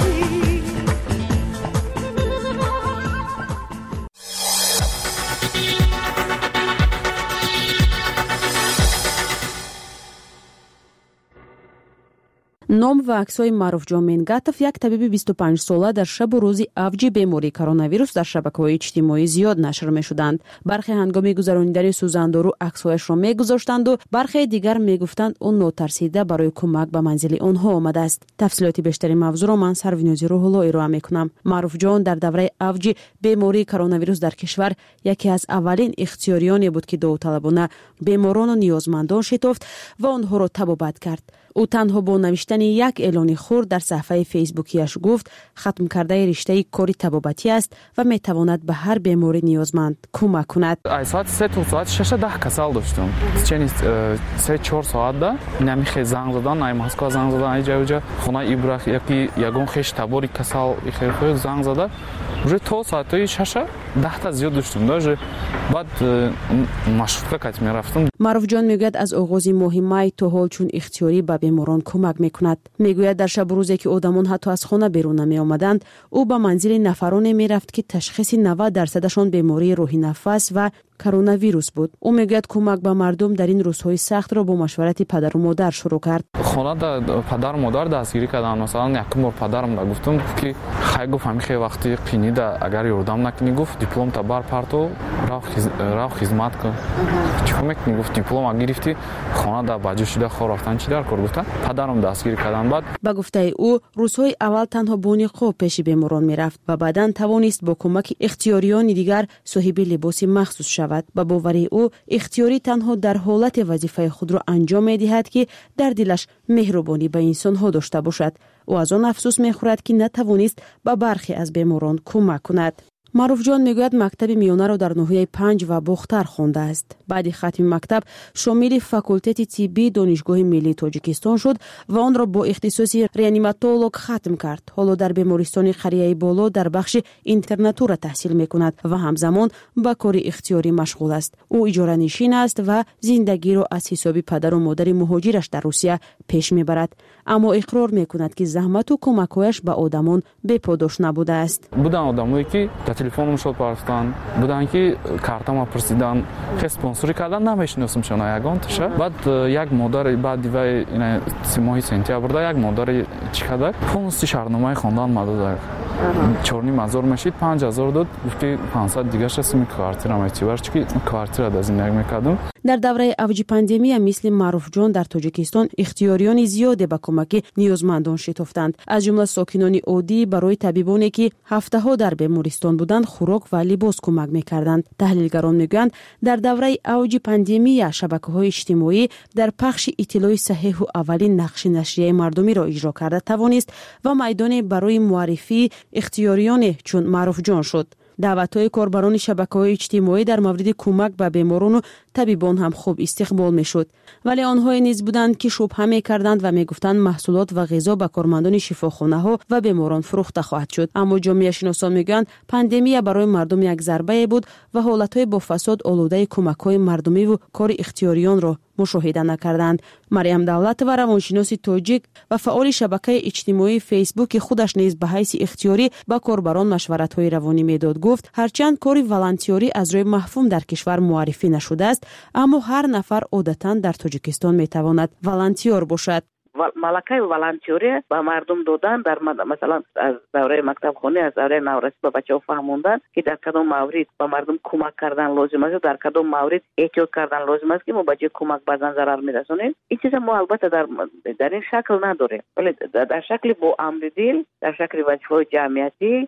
ном ва аксҳои Маруфҷон Менгатов, як табиби 25 сола, дар шабу рӯзи авҷи бемории коронавирус дар шабакаҳои иҷтимоӣ зиёд нашр мешуданд. бархе ҳангоми гузаронидани сӯзандору аксҳояшро мегузоштанду бархе дигар мегуфтанд ӯ нотарсида барои кӯмак ба манзили онҳо омадааст. тафсилоти бештари мавзӯъро ман Сарвинози Рӯҳулло ироа мекунам. Маруфҷон дар давраи авҷи бемории коронавирус дар кишвар яке аз аввалин ихтиёриёне буд, ки довталабона беморону ниёзмандон шитофт ва онҳоро табобат кард. ӯ танҳо бо навиштани як эълони хурд дар саҳифаи фейсбукияш гуфт хатм кардаи риштаи кори табобатӣ аст ва метавонад ба ҳар беморӣ ниёзманд кӯмак кунад. соати 6-10 касал доштум. чени 3-4 соатда намихе занг задан, ай Москва занг задан, ай ҷавҷа хонаи ибрах яки ягон хеш табори касал ихехо занг зада. уже то соати 6-10 та зиёд доштум. даже баъд маршрутка кати мерафтум. Маруфҷон мегӯяд аз оғози моҳи май то ҳол чун ихтиёрӣ ба беморон кӯмак мекунад. мегӯяд дар шабу рӯзе ки одамон ҳатто аз хона берун намеомаданд, ӯ ба манзили нафароне мерафт ки ташхиси 90% бемории роҳи нафас ва коронавирус буд. ӯ мегӯяд кӯмак ба мардум дар ин рӯзҳои сахтро бо машварати падару модар шурӯъ кард. хонада падару модар дастгирӣ карданд. масалан якум бор падарам гуфтум ки хай гуфт ҳамихе вақти қинида агар ёрдам накунӣ гуфт дипломта бар парту рав хизмат кун. чӣ мекунӣ гуфт диплома гирифтӣ хонада баҷо шуда хо рафтан чӣ дар кор гуфта падарам дастгирӣ карданд. баъд ба гуфтаи ӯ рӯзҳои аввал танҳо бо ниқоб пеши беморон мерафт ва баъдан тавонист бо кӯмаки ихтиёриёни дигар соҳиби либоси махсус шавад. ба бовари ӯ ихтиёрӣ танҳо дар ҳолате вазифаи худро анҷом медиҳад ки дар дилаш меҳрубонӣ ба инсонҳо дошта бошад. ӯ аз он афсӯс мехӯрад ки натавонист ба бархе аз беморон кӯмак кунад. Маруфҷон мегӯяд мактаби миёнаро дар ноҳияи Панҷ ва Бохтар хондааст. баъди хатми мактаб шомили факултети тиббии Донишгоҳи миллии Тоҷикистон шуд ва онро бо ихтисоси реаниматолог хатм кард. ҳоло дар бемористони Қарияи Боло дар бахши интернатура таҳсил мекунад ва ҳамзамон ба кори ихтиёрӣ машғул аст. ӯ иҷоранишин аст ва зиндагиро аз ҳисоби падару модари муҳоҷираш дар Русия пеш мебарад. аммо иқрор мекунад ки заҳмату кӯмакҳояш ба одамон беподош набудааст. будан одамое ки телефонам шод парафтан буданд ки картама пурсидан хе спонсорӣ кардан намешиносимшона ягон таша. баъд як модари баъди вай моҳи сентябрда як модари чӣ кардак полностью шаҳрномаи хондан ма додак. 4000 мешид 5000 дод гуфти 500 дигарша сими квартира метибар чунки квартирада зиндагӣ мекардам. дар давраи авҷи пандемия мисли Маруфҷон дар Тоҷикистон ихтиёриёни зиёде ба кӯмаки ниёзмандон шитофтанд. аз ҷумла сокинони оддӣ барои табибоне ки ҳафтаҳо дар бемористон буданд хӯрок ва либос кӯмак мекарданд. таҳлилгарон мегӯянд дар давраи авҷи пандемия шабакаҳои иҷтимоӣ дар пахши иттилои саҳеҳу аввалин нақши нашрияи мардумиро иҷро карда тавонист ва майдоне барои муаррифии ихтиёриёне чун Маруфҷон шуд. даъватҳои корбарони шабакаҳои иҷтимоӣ дар мавриди кӯмак ба беморону табибон ҳам хуб истиқбол мешуд. вале онҳое низ буданд ки шубҳа мекарданд ва мегуфтанд маҳсулот ва ғизо ба кормандони шифохонаҳо ва беморон фурӯхта хоҳад шуд. аммо ҷомеашиносон мегӯянд пандемия барои мардум як зарбае буд ва ҳолатҳои бо фасод олудаи кӯмакҳои мардумиву кори ихтиёриёнро мушоҳида накарданд. Мариям Давлатова, равоншиноси тоҷик ва фаъоли шабакаи иҷтимоии фейсбуки худаш низ ба ҳайси ихтиёрӣ ба корбарон машваратҳои равонӣ медод. гуфт ҳарчанд кори волонтёрӣ аз рӯи мафҳум дар кишвар муаррифӣ нашудааст, аммо ҳар нафар одатан дар Тоҷикистон метавонад волонтёр бошад. малакаи волонтёрӣ ба мардум додан дар масалан аз давраи мактабхонӣ аз давраи наврасӣ ба бачаҳо фаҳмондан ки дар кадом маврид ба мардум кӯмак кардан лозим аст, дар кадом маврид эҳтиёт кардан лозим аст ки мо ба ҷои кӯмак баъзан зарар мерасонем. ин чиза мо албатта дар ин шакл надорем, вале дар шакли бо амри дил, дар шакли вазифаҳои ҷамъиятӣ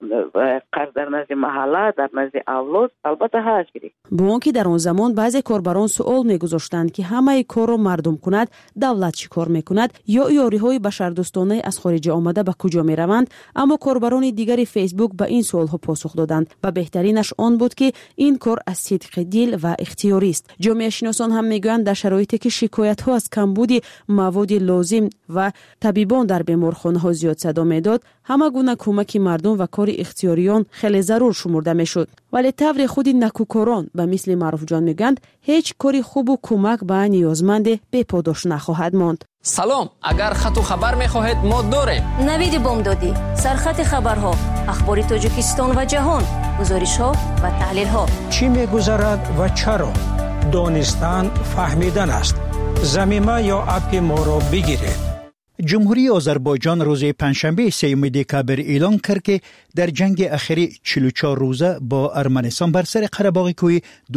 قرض در نزد محله، در نزد اولاد البته هست گیری. با اون که در اون زمان بعضی کاربران سوال میگذاشتند که همه کار رو مردم کند، دولت چی کار میکند یا یاریهای بشردوستانه از خارج آمده به کجا میروند؟ اما کاربران دیگری فیسبوک به این سوال ها پاسخ دادند و بهترینش آن بود که این کار از صدق دل و اختیاری است. جامعه شناسان هم میگویند در شرایطی که شکایت ها از کمبود مواد لازم و طبیبان در بیمارخانه ها زیاد صدا میداد، همه گونه کمک مردم و کار اختیاریان خیلی ضرور شمرده میشد. ولی طور خود نکوکاران به مثل معروف جان میگند هیچ کاری خوب و کمک به نیازمند بی پاداش نخواهد ماند. سلام، اگر خط و خبر میخواهید ما داریم. نوید بامدادی، سرخط خبرها، اخبار تاجیکستان و جهان، گزارش ها و تحلیل ها. چی میگذرد و چرا؟ دانستن فهمیدن است. زمینه یا اپ ما را بگیرید. جمهوری آذربایجان روز پنجشنبه 3 دکامبر اعلان کرد که در جنگ اخیر 44 روزه با ارمنستان بر سر قره‌باغ کوهی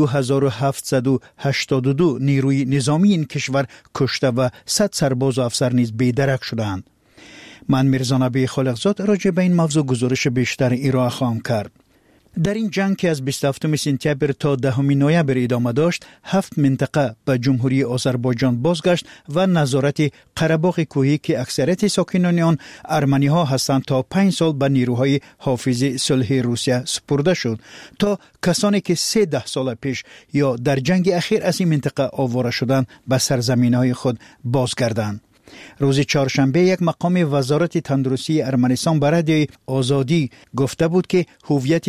2782 نیروی نظامی این کشور کشته و 100 سرباز و افسر نیز بی‌درک شدند. من میرزا نبی خالقزاد راجع به این موضوع گزارش بیشتر ارائه خواهم کرد. در این جنگ که از 27 سپتامبر تا 10 نوامبر ادامه داشت، 7 منطقه به جمهوری آذربایجان بازگشت و نظارت قره‌باغ کوهی که اکثریت ساکنان آن ارمنی ها هستند تا 5 سال به نیروهای حافظ صلح روسیه سپرده شد تا کسانی که 13 سال پیش یا در جنگ اخیر از این منطقه آواره شدند به سرزمین‌های خود بازگردند. روز چهارشنبه یک مقام وزارت تندرستی ارمنستان برای آزادی گفته بود که هویت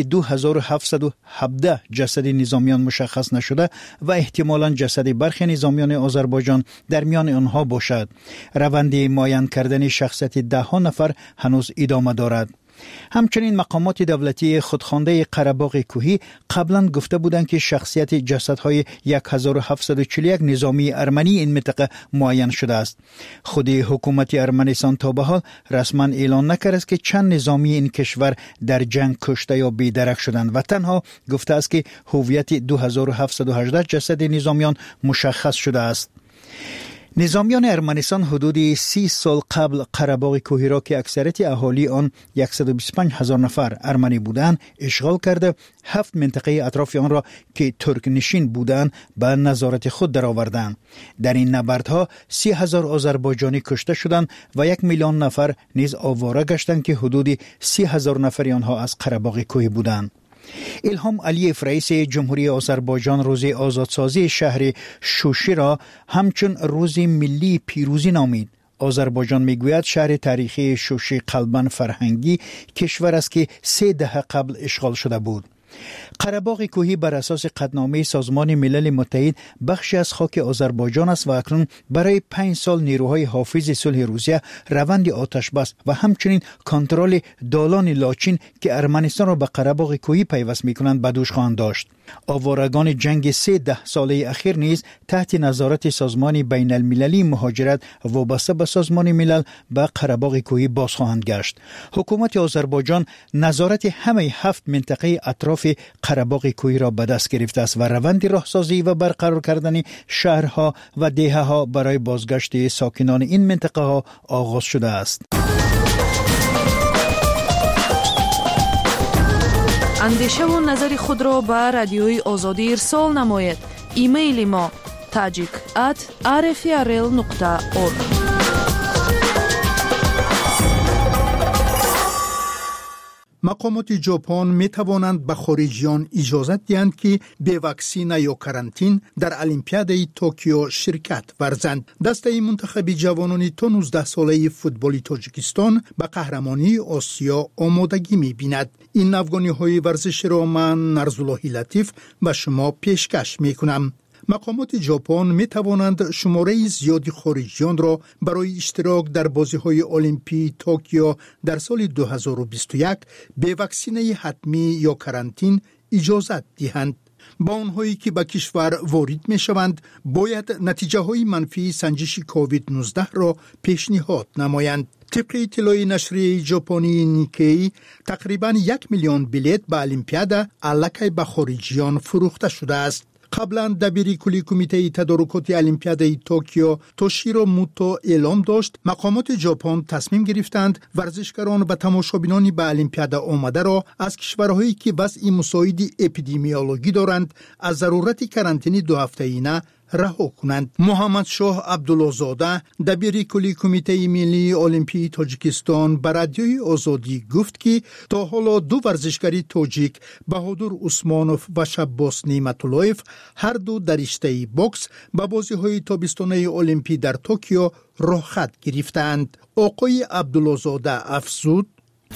2717 جسد نظامیان مشخص نشده و احتمالاً جسد برخی نظامیان آذربایجان در میان آنها باشد. روند معاین کردن شخصیت 10 نفر هنوز ادامه دارد. همچنین مقامات دولتی خودخوانده قره‌باغ کوهی قبلا گفته بودند که شخصیت جسدهای 1741 نظامی ارمنی این منطقه معین شده است. خود حکومت ارمنستان تا به حال رسما اعلان نکرده است که چند نظامی این کشور در جنگ کشته یا بی‌درک شدند و تنها گفته است که هویت 2718 جسد نظامیان مشخص شده است. نظامیان ارمنستان حدود 30 سال قبل قره‌باغ کوهی را که اکثریت اهالی آن 125,000 نفر ارمنی بودند اشغال کرده 7 منطقه اطراف آن را که ترک نشین بودند به نظارت خود درآوردند. در این نبردها 30,000 آذربایجانی کشته شدند و 1 میلیون نفر نیز آواره گشتند که حدود 30,000 نفر آنها از قره‌باغ کوهی بودند. الهام علیف رئیس جمهوری آذربایجان روز آزادسازی شهر شوشی را همچون روز ملی پیروزی نامید. آذربایجان میگوید شهر تاریخی شوشی قلباً فرهنگی کشور است که 3 دهه قبل اشغال شده بود. قره‌باغ کوهی بر اساس قطعنامه سازمان ملل متحد بخشی از خاک آذربایجان است و اکنون برای 5 سال نیروهای حافظ صلح روسیه روند آتش بس و همچنین کنترل دالان لاچین که ارمنستان را به قره‌باغ کوهی پیوست می‌کنند به دوش خواهند داشت. آوارگان جنگ 13 ساله اخیر نیز تحت نظارت سازمان بین المللی مهاجرت وابسته به سازمان ملل به قره‌باغ کوهی باز خواهند گشت. حکومت آذربایجان نظارت همه 7 منطقه اطراف قره‌باغ کوهی را به دست گرفته است و روند راهسازی و برقرار کردن شهرها و دهه‌ها برای بازگشت ساکنان این منطقه ها آغاز شده است. اندیشه و نظر خود را به رادیوی آزادی ارسال نماید. ایمیل ما tajik@rfrl.org. مقامات ژاپن می توانند به خارجیان اجازه دهند که به واکسینه یا کرانتین در المپیاد توکیو شرکت ورزند. دسته منتخب جوانان تا 19 ساله فوتبال تاجیکستان به قهرمانی آسیا آمادگی می بیند. این افغانی ورزش را من نرزالله لطیف به شما پیشکش می کنم. مقامات ژاپن می توانند شماره زیادی خارجیان را برای اشتراک در بازی‌های المپی توکیو در سال 2021 به واکسینه حتمی یا کرانتین اجازه دهند. با آنهایی که به کشور وارد می شوند باید نتیجه های منفی سنجش کووید 19 را پیشنهاد نمایند. طبق اطلاع نشریه ژاپنی نیکی تقریباً 1 میلیون بلیت به المپیاد الکی به خارجیان فروخته شده است. قبلا دبیر کلی کمیته تدارکات المپیادای توکیو توشیرو موتو اعلام داشت مقامات ژاپن تصمیم گرفتند ورزشکاران و تماشابینان به المپیادا آمده را از کشورهایی که وضع مساعد اپیدمیولوژی دارند از ضرورت کرانتینی 2 هفته‌ای رها کنند. محمد شاه عبدالله‌زاده دبیر کلی کمیته ملی المپی تاجیکستان به رادیوی آزادی گفت که تا حالا 2 ورزشکاری تاجیک بهادر عثمانوف و شباس نعمت‌الله‌اف هر دو در رشته بوکس به بازی‌های تابستانه المپی در توکیو رخصت گرفتند. آقای عبدالله‌زاده افزود: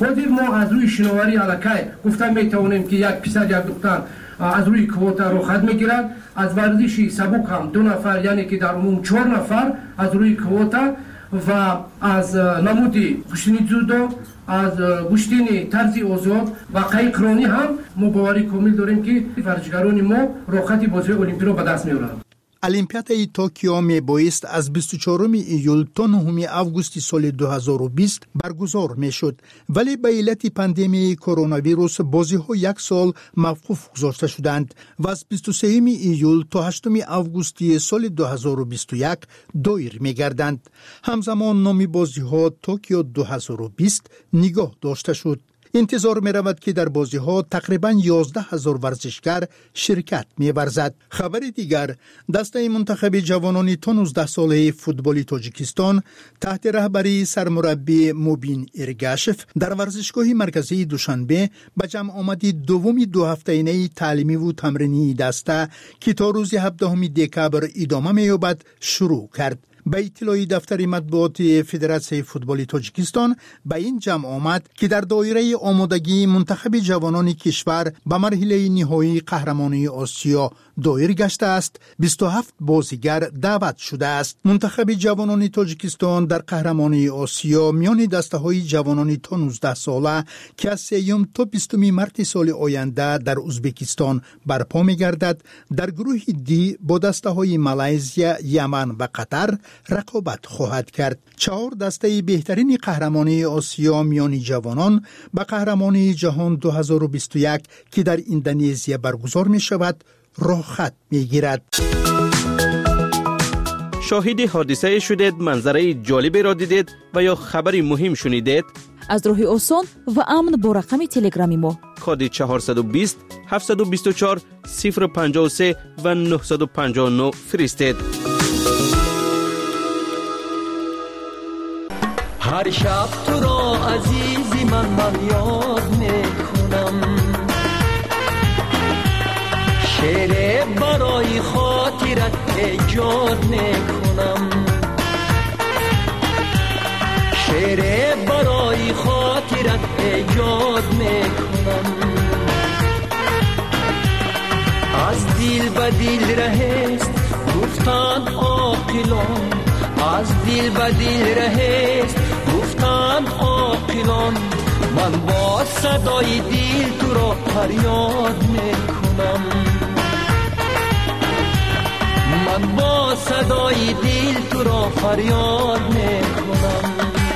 ما از روی شناوری علاقه گفتم میتوانیم که یک پسر یک دختر از روی کوتا رخصت میگیرند. از ورزشی سبک هم 2 نفر یعنی که در عموم 4 نفر از روی کوتا و از نمودی گشتنی جودو، از گشتنی طرزی آزاد و قایقرانی هم ما باوری کامل داریم که ورزشکاران ما رخصت بازی المپی رو به دست میارند. المپیادای توکیو میبایست از 24 ایول تا 9 آگوست سال 2020 برگزار میشد، ولی به علت پاندمی کرونا ویروس بازی‌ها 1 سال موقوف گذاشته شدند و از 23 ایول تا 8 آگوست سال 2021 دایر میگردند. همزمان نام بازی‌ها توکیو 2020 نگاه داشته شد. انتظار می رود که در بازی ها تقریباً 11,000 ورزشکار شرکت می ورزد. خبر دیگر، دسته منتخب جوانان تا 19 ساله فوتبال تاجیکستان تحت رهبری سرمربی موبین ارگاشف در ورزشگاه مرکزی دوشنبه به جمع آمدی دومی 2 هفته‌ای تعلیمی و تمرینی دسته که تا روز 17 دکبر ادامه می یابد شروع کرد. به اطلاع دفتر مطبوعات فدراسیون فوتبال تاجیکستان به این جمع آمد که در دایره آمادگی منتخب جوانان کشور به مرحله نهایی قهرمانی آسیا دایر گشته است. 27 بازیگر دعوت شده است. منتخب جوانان تاجیکستان در قهرمانی آسیا میان دسته‌های جوانان تا 19 ساله که از 3 تا 20 مارس سال آینده در ازبکستان برپا می‌گردد در گروه دی با دسته‌های مالزیا، یمن و قطر رقابت خواهد کرد. 4 دسته بهترین قهرمانی آسیا میان جوانان به قهرمانی جهان 2021 که در اندونزیا برگزار می شود رخصت می گیرد. شاهد حادثه شدید، منظره جالبی را دیدید و یا خبری مهم شنیدید؟ از راهی آسان و امن با رقم تلگرامی ما کد 420 724 053 و 959 فرستید. هر شب تو را عزیزی من یاد میکنم، شعر برای خاطرت ایجاد میکنم، شعر برای خاطرت ایجاد میکنم. از دل به دل رهست گفتند عاقلان، از دل به دل رهست گفتند عاقلان. من با صدای دل تو را فریاد میکنم، من با صدای دل تو را فریاد میکنم.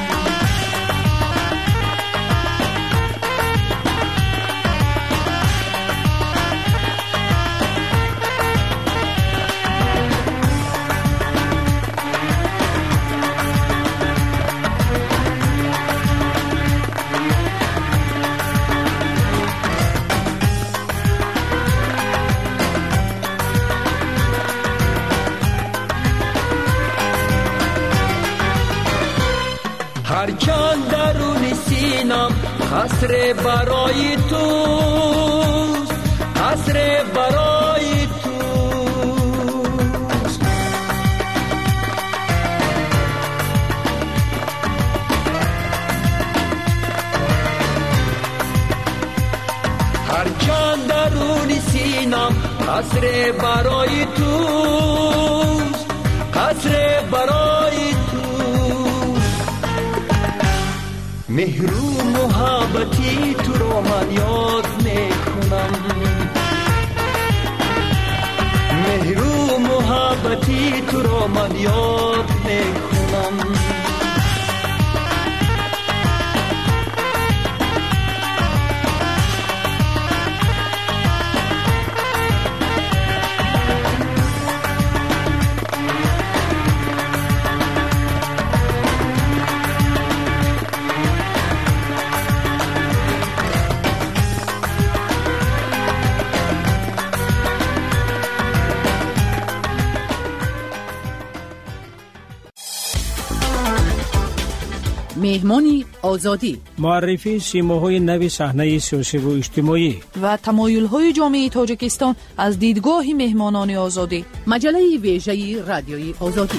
هرچند درون سینم قصر برای تو، قصر برای تو. هرچند درون سینم قصر برای تو، قصر برای تو. مهر و محبتی تو رو من یاد میکنم، مهر و محبتی تو رو من یاد میکنم. مهمانی آزادی، معرفی سیماهای نو صحنه سیاسی و اجتماعی و تمایل‌های جامعه تاجیکستان از دیدگاه مهمانان آزادی. مجله ویژه رادیوی آزادی.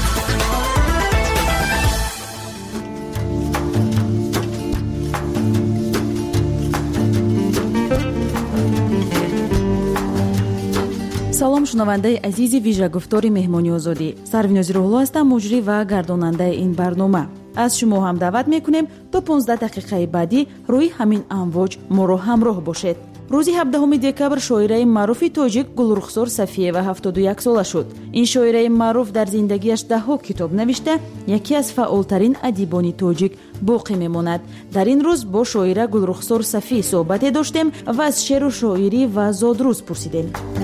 салом шунавандаи азизи вижагуфтори меҳмони озодӣ. Сарвинози Рӯҳулло ҳастам, муҷрӣ ва гардонандаи ин барнома. аз шумо ҳам даъват мекунем то 15 дақиқаи баъдӣ рӯи ҳамин амвоҷ моро ҳамроҳ бошед. рӯзи 17 декабр шоираи маъруфи тоҷик Гулрухсор Сафиева 71 сола шуд. ин шоираи маъруф дар зиндагиаш даҳҳо китоб навишта, яке аз фаъолтарин адибони тоҷик боқӣ мемонад. дар ин рӯз бо шоира Гулрухсор Сафӣ суҳбате доштем ва аз шеъру шоирӣ ва зодрӯз пурсидем.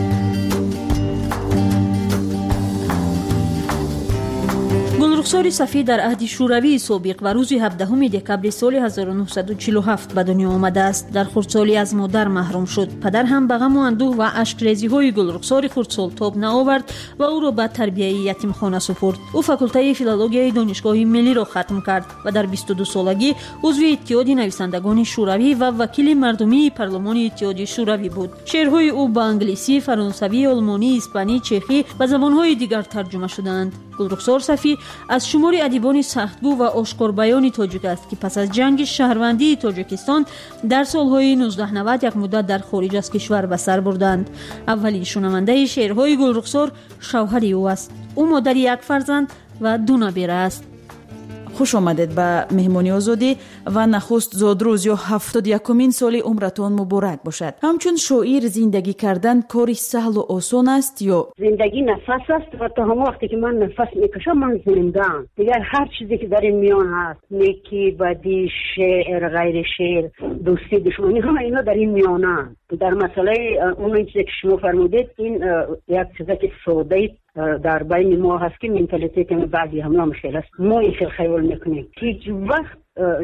гулрухсори Сафӣ дар аҳди шӯравии собиқ ва рӯзи 17 декабри соли 1947 ба дунё омадааст. дар хурдсолӣ аз модар маҳрум шуд. падар ҳам ба ғаму андӯҳ ва ашкрезиҳои Гулрухсори хурдсол тоб наовард ва ӯро ба тарбияи ятимхона супурд. ӯ факултаи филологияи донишгоҳи миллиро хатм кард ва дар 22 солагӣ узви иттиҳоди нависандагони шӯравӣ ва вакили мардумии парлумони иттиҳоди шӯравӣ буд. шеърҳои ӯ ба англисӣ, фаронсавӣ, олмонӣ, испанӣ, чехӣ ва забонҳои дигар тарҷума шудаанд. Гулрухсор Сафӣ аз шумори адибони сахтгӯ ва ошкорбаёни тоҷик аст, ки пас аз ҷанги шаҳрвандии Тоҷикистон дар солҳои 1990 як муддат дар хориҷ аз кишвар ба сар бурданд. аввалин шунавандаи шеърҳои Гулрухсор шавҳари ӯ аст. ӯ модари як фарзанд ва ду набера аст. хуш омадед ба меҳмони озодӣ ва нахуст зодрӯз ё 71-умин соли умратон муборак бошад. ҳамчун шоир зиндагӣ кардан кори саҳлу осон аст ё зиндагӣ нафас аст ва то ҳама вақте ки ман нафас мекашам ман зиндаам. дигар ҳар чизе ки дар ин миён ҳаст, неки, бадӣ, шеър, ғайри шеър, дӯстӣ, душманӣ, ҳама ино дар ин миёнаанд. дар масъалаи он чизе ки шумо фармудед, ин як чизе ки содаи در بین ما هست که منتالیتی که بعضی همه مشکل است. ما این خیال میکنیم هیچ وقت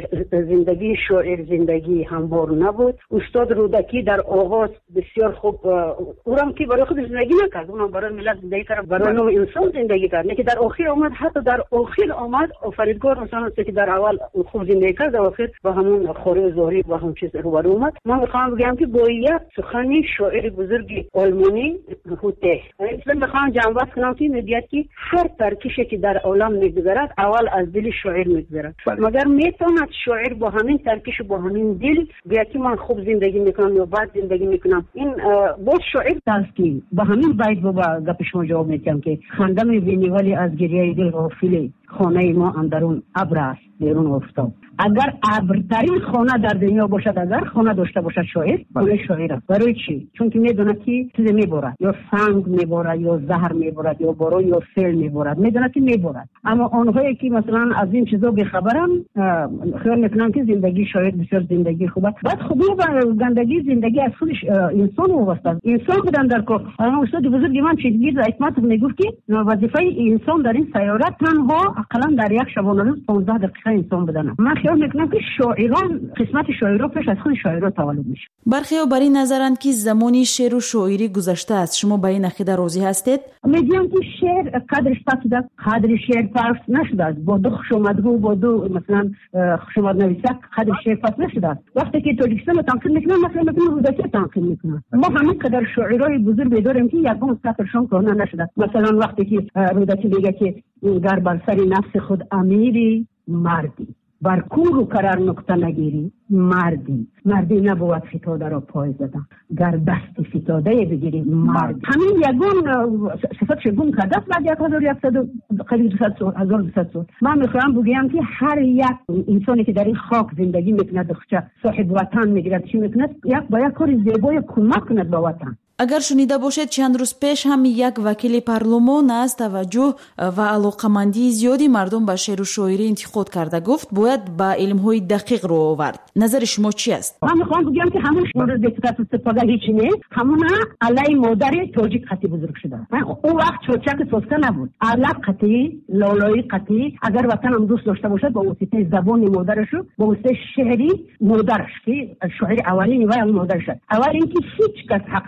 زندگی شاعر زندگی هموار نبود. استاد رودکی در آغاز بسیار خوب اونم که برای خود زندگی نکرد، اونم برای ملت زندگی کرد، برای نوع انسان زندگی کرد، نه که در آخر آمد. حتی در آخر آمد آفریدگار مثلا که در اول خوب زندگی کرد، در آخر با همون خوری ظاهری با هم چیز رو برو اومد. من میخوام بگم که با یک سخنی شاعر بزرگ آلمانی هوته اصلا میخوام جنبش کنم که میگه که هر ترکیشی که در عالم میگذرد اول از دل شاعر میگذرد، مگر میتواند شاعر با همین ترکیش با همین دل بیا که من خوب زندگی میکنم یا بد زندگی میکنم. این باز شاعر است که با همین بیت با گپ شما جواب میدم که خنده میبینی ولی از گریه دل غافلی، خانه ما اندرون ابر است بیرون افتاد. اگر ابرترین خانه در دنیا باشد، اگر خانه داشته باشد شاعر، اون شاعر است. برای چی؟ چون که میدونه که چیز میبرد، یا سنگ میبرد یا زهر میبرد یا باران یا سیل میبرد، میدونه که میبرد. اما آنهایی که مثلا از این چیزا بیخبرن خیال میکنن که زندگی شاعر بسیار زندگی خوبه. بعد خوبی و گندگی زندگی از خودش انسان وابسته است. انسان بودن در کار. اما استاد بزرگ من چیزی حکمت میگفت که وظیفه انسان در این سیاره تنها اقلا در یک شبانه روز 15 دقیقه انسان بدن. من خیال میکنم که شاعران قسمت شاعرها پیش از خود شاعرها تولد میشه. برخی‌ها بر این نظرند که زمانی شعر و شاعری گذشته است. شما با این عقیده راضی هستید؟ میگم که شعر قدرش پس قدر شعر پس نشده است. با دو خوشامدگو با دو مثلا خوشامد نویسه قدر شعر پس نشده است. وقتی که تاجیکستان رو تنقید میکنن مثلا میگن رودکی تنقید میکنن. ما همین قدر شاعرای بزرگ داریم که یگان سطرشان کهنه نشده. مثلا وقتی که رودکی میگه که گر بر سر نفس خود امیری مردی، بر کور و قرار نقطه نگیری مردی، مردی نبود فتاده را پای زدن، گر دست فتاده بگیری مرد. همین یگان صفتش گم کرده است بعد 1100 قریب 1200 سال. من میخوام بگم که هر یک انسانی که در این خاک زندگی میکند دختر صاحب وطن میگیرد چی میکند، یک با یک کار زیبای کمک کند به وطن. агар шунида бошед чанд рӯз пеш ҳам як вакили парлумон аз таваҷҷӯҳ ва алоқамандии зиёди мардум ба шеъру шоирӣ интиқод карда гуфт бояд ба илмҳои дақиқ рӯ овард. назари шумо чи аст? ман мехоҳам бигӯям ки ҳамон шумо депутати истифода ҳеҷ нест, ҳамона алайи модари тоҷик қатӣ бузург шудааст. он вақт чорчаки соста набуд, алак қатӣ, лолои қатӣ. агар ватанам дӯст дошта бошад ба воситаи забони модарашу ба воситаи шеъри модараш ки шоири аввалини вай модараш аст. аввал ин ки ҳеҷ кас ҳақ надорад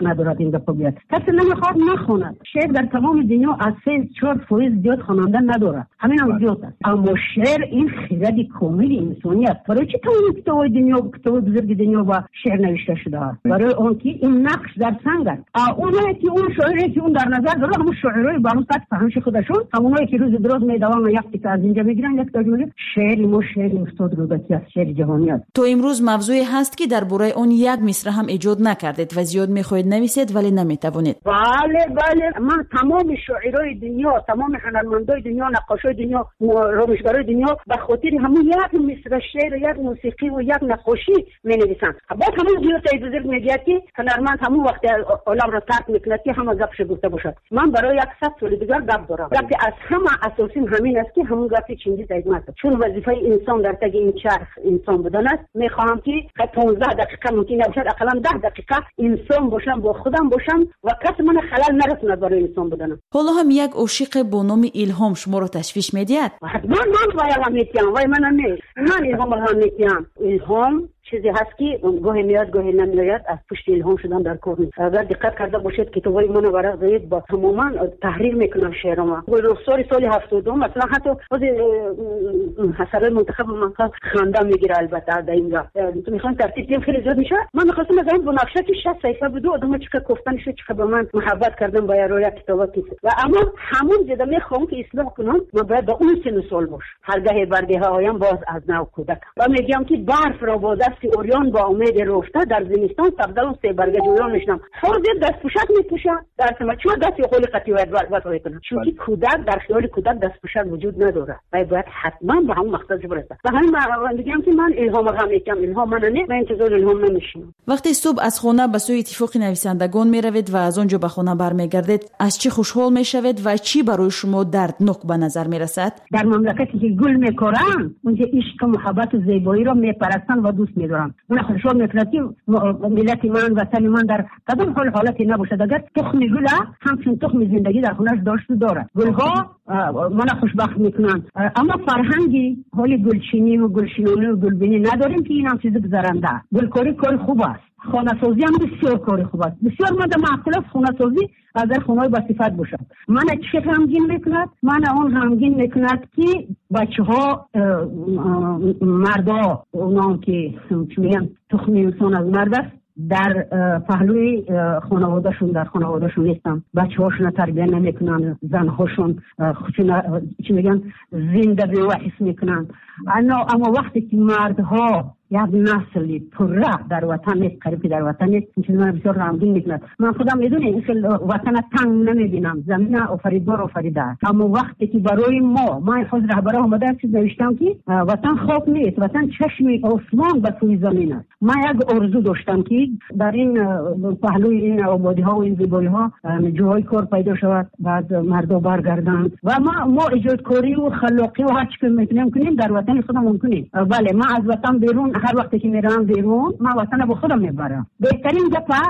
این گپ بیاد. کسی نمیخواد نخوند. شعر در تمام دنیا از 3-4% زیاد خواننده نداره. همین هم زیاد است. اما شعر این خرد کامل انسانی است. برای چی تمام کتاب‌های دنیا، کتاب بزرگ دنیا با شعر نوشته شده است؟ برای اون که این نقش در سنگ است. اونایی که اون شاعری که اون در نظر داره همون شاعرای با اون سطح فهمش خودشون، همونایی که روز دراز میدوام یک تیکه از اینجا میگیرن یک تاج میگیرن. شعر ما شعر استاد رودکی است، شعر جهانی است. تو امروز موضوعی هست که درباره اون یک مصرع هم ایجاد نکردید و زیاد میخواهید نویسید ولی نمیتوانید. بله من تمام شاعرای دنیا، تمام هنرمندای دنیا، نقاشای دنیا، رامشگرای دنیا به خاطر همون یک مصرع شعر، یک موسیقی و یک نقاشی مینویسن. بعد همون زیاد بزرگ میگه که هنرمند همون وقت عالم را ترک میکنه که همه گپش گفته باشد. من برای 100 سال دیگر گپ دارم. گپی از همه اساسی همین است که همون گپی چنگیز ایتمن است. چون وظیفه انسان در تگ این چرخ انسان بودن است. میخواهم که 15 دقیقه ممکن نباشد، اقلا 10 دقیقه انسان باشم، با خودم باشم و کسی من خلل نرساند برای انسان بودنم. حالا هم یک عاشق با نام الهام شما رو تشویش میدید؟ من باید میگم وای من الهام میگم. الهام چیزی هست که گاهی میاد گاهی نمیاد. از پشت الهام شدن در کار نیست. اگر دقت کرده باشید کتابای من برای با تماما تحریر میکنم شعرام. رخسار سال 72 مثلا حتی خود حسرای منتخب من خنده میگیره. البته در اینجا تو میخوام ترتیب خیلی زیاد میشه. من میخواستم مثلا بنفشه که 60 صفحه بود آدم چیکار گفتن شد، چیکار به من محبت کردن با روی کتابا که و اما همون دیدم میخوام که اصلاح کنم. من باید با اون سن سال باش. هرگاه برده هایم باز از نو کودک و میگم که برف را با اوریان با امید رفته در زمستان سبزه و سه برگه جویان میشنم. فرد دست پوشک میپوشن در سما چون دست خیلی قطعیت واسه کنه. چون که کودک در خیال کودک دست پوشک وجود نداره. باید حتما به همون مقصد برسه. و همین میگم که من الهام غم میگم. الهام من نه، من انتظار الهام نمیشم. وقتی صبح از خانه به سوی اتفاق نویسندگان میروید و از آنجا به خانه برمیگردید، از چی خوشحال میشوید و چی برای شما دردناک به نظر میرسد؟ در مملکتی که گل میکارن اونجا عشق و محبت و زیبایی را میپرستن و دوست میدارن. من خوشحال میکنم که ملت من وطن من در کدام حالتی نباشد. اگر تخم گل همچون تخم زندگی در خونش داشت و داره. گلها من خوشبخت میکنن. اما فرهنگی حال گلچینی و گلشینی و گلبینی نداریم که این هم چیز گذرنده. گلکاری کار خوب است. خانه سازی هم بسیار کار خوب است. بسیار ماده معقول است خانه سازی اگر خانه با صفت باشد. من چه غمگین میکند؟ من اون غمگین میکند که بچه‌ها مردا اونام که میگن تخم انسان از مرد است در پهلوی خانوادهشون در خانوادهشون نیستن. بچه‌هاشون تربیت نمیکنن، زنهاشون چی میگن زنده به وحس میکنن. اما وقتی که مردها یک نسلی پره در وطن نیست، قریبی در وطن نیست، این چیز من بسیار غمگین میکند. من خودم میدونم این وطن تنگ نمیبینم، زمین آفریدگار آفریده. اما وقتی که برای ما خود رهبر آمده چیز نوشتم که وطن خواب نیست، وطن چشم آسمان به سوی زمین است. من یک آرزو داشتم که در این پهلوی این آبادی ها و این زیبایی ها جاهای کار پیدا شود، بعد مردا برگردند و ما ایجادکاری و خلاقی و هر چی میتونیم کنیم در وطن خودمون کنیم. بله من از وطن بیرون هر وقتی که میرم بیرون من وطن با خودم میبرم. بهترین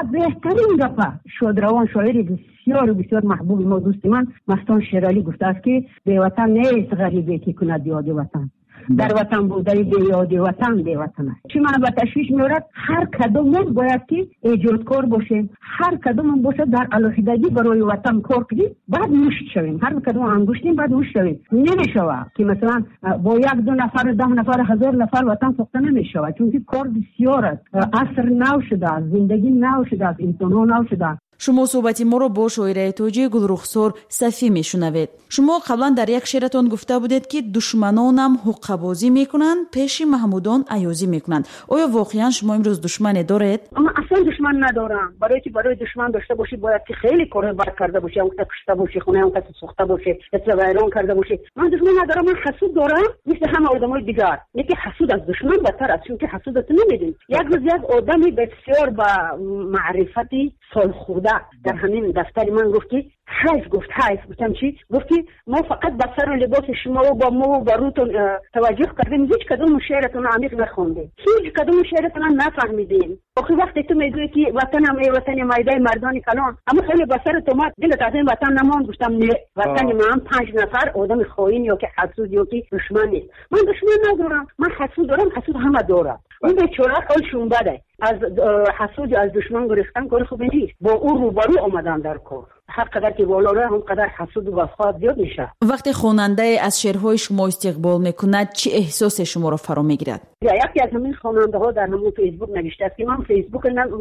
گپه شادروان شاعری بسیار محبوب ما دوست من مستان شیرالی گفته است که به وطن نیست غریبه که کند یاد وطن. در وطن بوده به یاد وطن به وطن است. چی من به تشویش میارد؟ هر کدومون باید که ایجادکار باشیم، هر کدومون باشه در علاقه‌داری برای وطن کار کنیم، بعد مشت شویم. هر کدوم انگشتیم بعد مشت شویم. نمیشود که مثلا با 1-2 نفر 10 نفر 1000 نفر وطن ساخته نمیشود، چون که کار بسیار است. عصر نو شده، زندگی نو شده، انسان‌ها نو شده. شما صحبتی ما رو با شاعره توجی گلرخسار صفی میشنوید. شما قبلا در یک شعرتون گفته بودید که دشمنانم حقه بازی میکنن، پیش محمودان عیازی میکنن. آیا واقعا شما امروز دشمنی دارید؟ من اصلا دشمن ندارم. برای دشمن داشته باشی باید که خیلی کار بد کرده باشی، اون کشته باشی، خونه اون کسی سوخته باشی، اصلا ویران کرده باشی. من دشمن ندارم. من حسود دارم مثل همه آدمای دیگر. یکی حسود از دشمن بدتر است، چون که حسودت نمیدین. یک روز یک آدمی بسیار با معرفتی سالخورده در همین دفتر من گفت که حیف گفتم چی؟ گفت که ما فقط به سر و لباس شما و با مو و روتون توجه کردیم، هیچ کدوم شعرتون عمیق نخوندیم، هیچ کدوم شعرتون نفهمیدیم. آخه وقتی تو میگویی که وطنم ای وطن مایده مردانی کلان، اما خیلی به سر تو دلت از این وطن نماند. گفتم نه، وطن من 5 نفر آدم خائن یا که حسود یا که دشمن نیست. من دشمن ندارم. من حسود دارم، حسود همه داره. اون بیچاره حالشون بده. از حسود از دشمن گرفتن کار خوبی نیست. با او روبرو آمدن در کار. هر قدر که بالا راه هم قدر حسود و وفات زیاد میشه. وقتی خواننده از شعرهای شما استقبال میکند چه احساس شما را فرا میگیرد؟ یکی از همین خواننده ها در همون فیسبوک نوشته است که من فیسبوک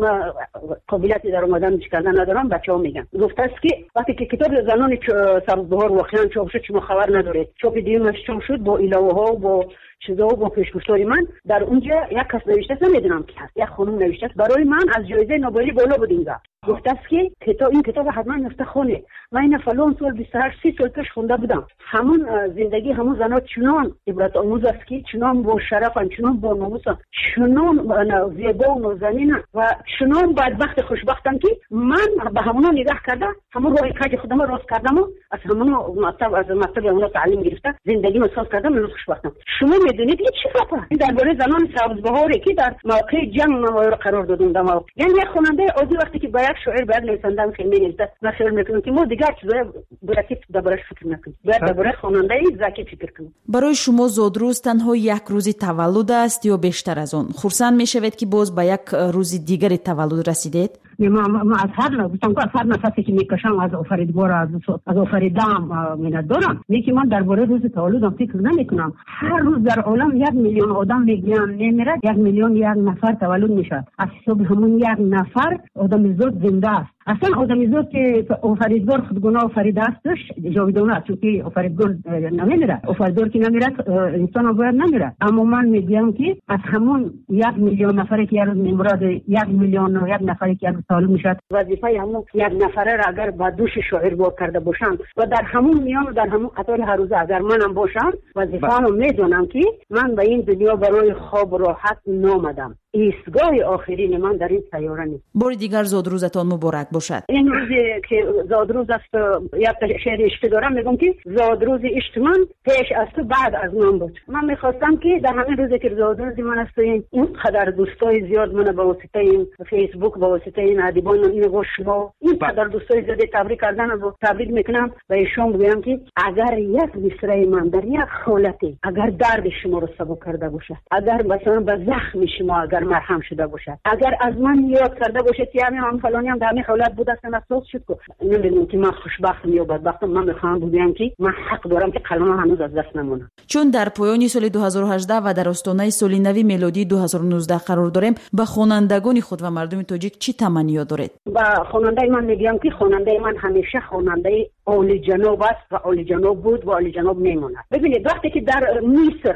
قابلیتی در اومدن کردن ندارم. بچه‌ها میگن گفته است که وقتی که کتاب زنان سبزبهار واقعا چاپ شد شما خبر ندارید. چاپ دیگه‌اش چاپ شد با ایلاوه ها و با چیزا و با پیشگفتاری من در اونجا یک کس نوشته است نمیدونم کی هست. یک خانم نوشته است برای من از جایزه نوبلی بالا بود اینجا. گفته است که این کتاب حتما نفته خونه. من این فلان سال 28 30 سال پیش خونده بودم. همون زندگی همون زنا چنان عبرت آموز است که چنان با شرفن، چنان با ناموس، چنان زیبا و نازنین و چنان بدبخت خوشبختن که من به همونا نگاه کرده همون راه کج خودم راست کردم و از همونا مطلب همونا تعلیم گرفته زندگی رو ساز کردم. من خوشبختم. شما میدونید این چی خطا؟ این درباره زنان سبزبهاری که در موقع جنگ من قرار دادم. یعنی یک خواننده عادی وقتی که باید شاعر باید نویسنده خیلی نویسنده نشر میکنه که ما دیگر چیزای برای دربارش فکر نکنیم. باید درباره خواننده ذکی فکر کنیم. برای شما زادروز تنها یک روزی تولد است یا بیشتر از آن؟ خرسند میشوید که باز به یک روز دیگری تولد رسیدید؟ ما از هر نفسی که میکشم از آفریدگار از آفریدم منت دارم. که من درباره روز تولدم فکر نمیکنم. هر روز در عالم 1 میلیون آدم میمیرد. 1 میلیون 1 نفر تولد میشه. از حساب همون 1 نفر آدم زاد زنده است. اصلا آدمی زاد که آفریدگار خودگونه آفریده استش جاودانه است. چون که آفریدگار نمیره. آفریدگار که نمیره انسان هم باید نمیره. اما من میگم که از همون 1 میلیون نفری که روز میمیرد 1 میلیون و 1 نفری که تولد میشد وظیفه همون 1 نفره را اگر با دوش شاعر با کرده باشم و در همون میان و در همون قطار هر روز اگر منم باشم وظیفه‌مو میدونم که من به این دنیا برای خواب و راحت نامدم. ایستگاه آخرین من در این سیاره نیست. بار دیگر زادروزتان مبارک باشد. این روزی که زادروز است یک شعر عشق دارم میگم که زادروز عشق من پیش از تو بعد از من بود. من میخواستم که در همین روزی که زادروز من است این قدر دوستای زیاد من به واسطه این فیسبوک به واسطه این ادیبان این و شما این قدر دوستای زیاد تبریک کردن و تبریک میکنم و ایشون بگم که اگر یک مصرع من در یک حالتی اگر درد شما رو سبک کرده باشه، اگر مثلا به زخم شما اگر مرهم شده باشد، اگر از من یاد کرده باشید که همین فلانی هم در همین حالت بود اصلا افسوس شد که نمیدونم که من خوشبختم یا بدبختم. من میخوام بگم که من حق دارم که قلمم هنوز از دست نمونه. چون در پایان سال 2018 و در آستانه سال نو میلادی 2019 قرار داریم، به خوانندگان خود و مردم تاجیک چی تمنی دارید؟ با خواننده من میگم که خواننده من همیشه خواننده عالی جناب است و عالی جناب بود و عالی جناب میمونه. ببینید وقتی که در مصر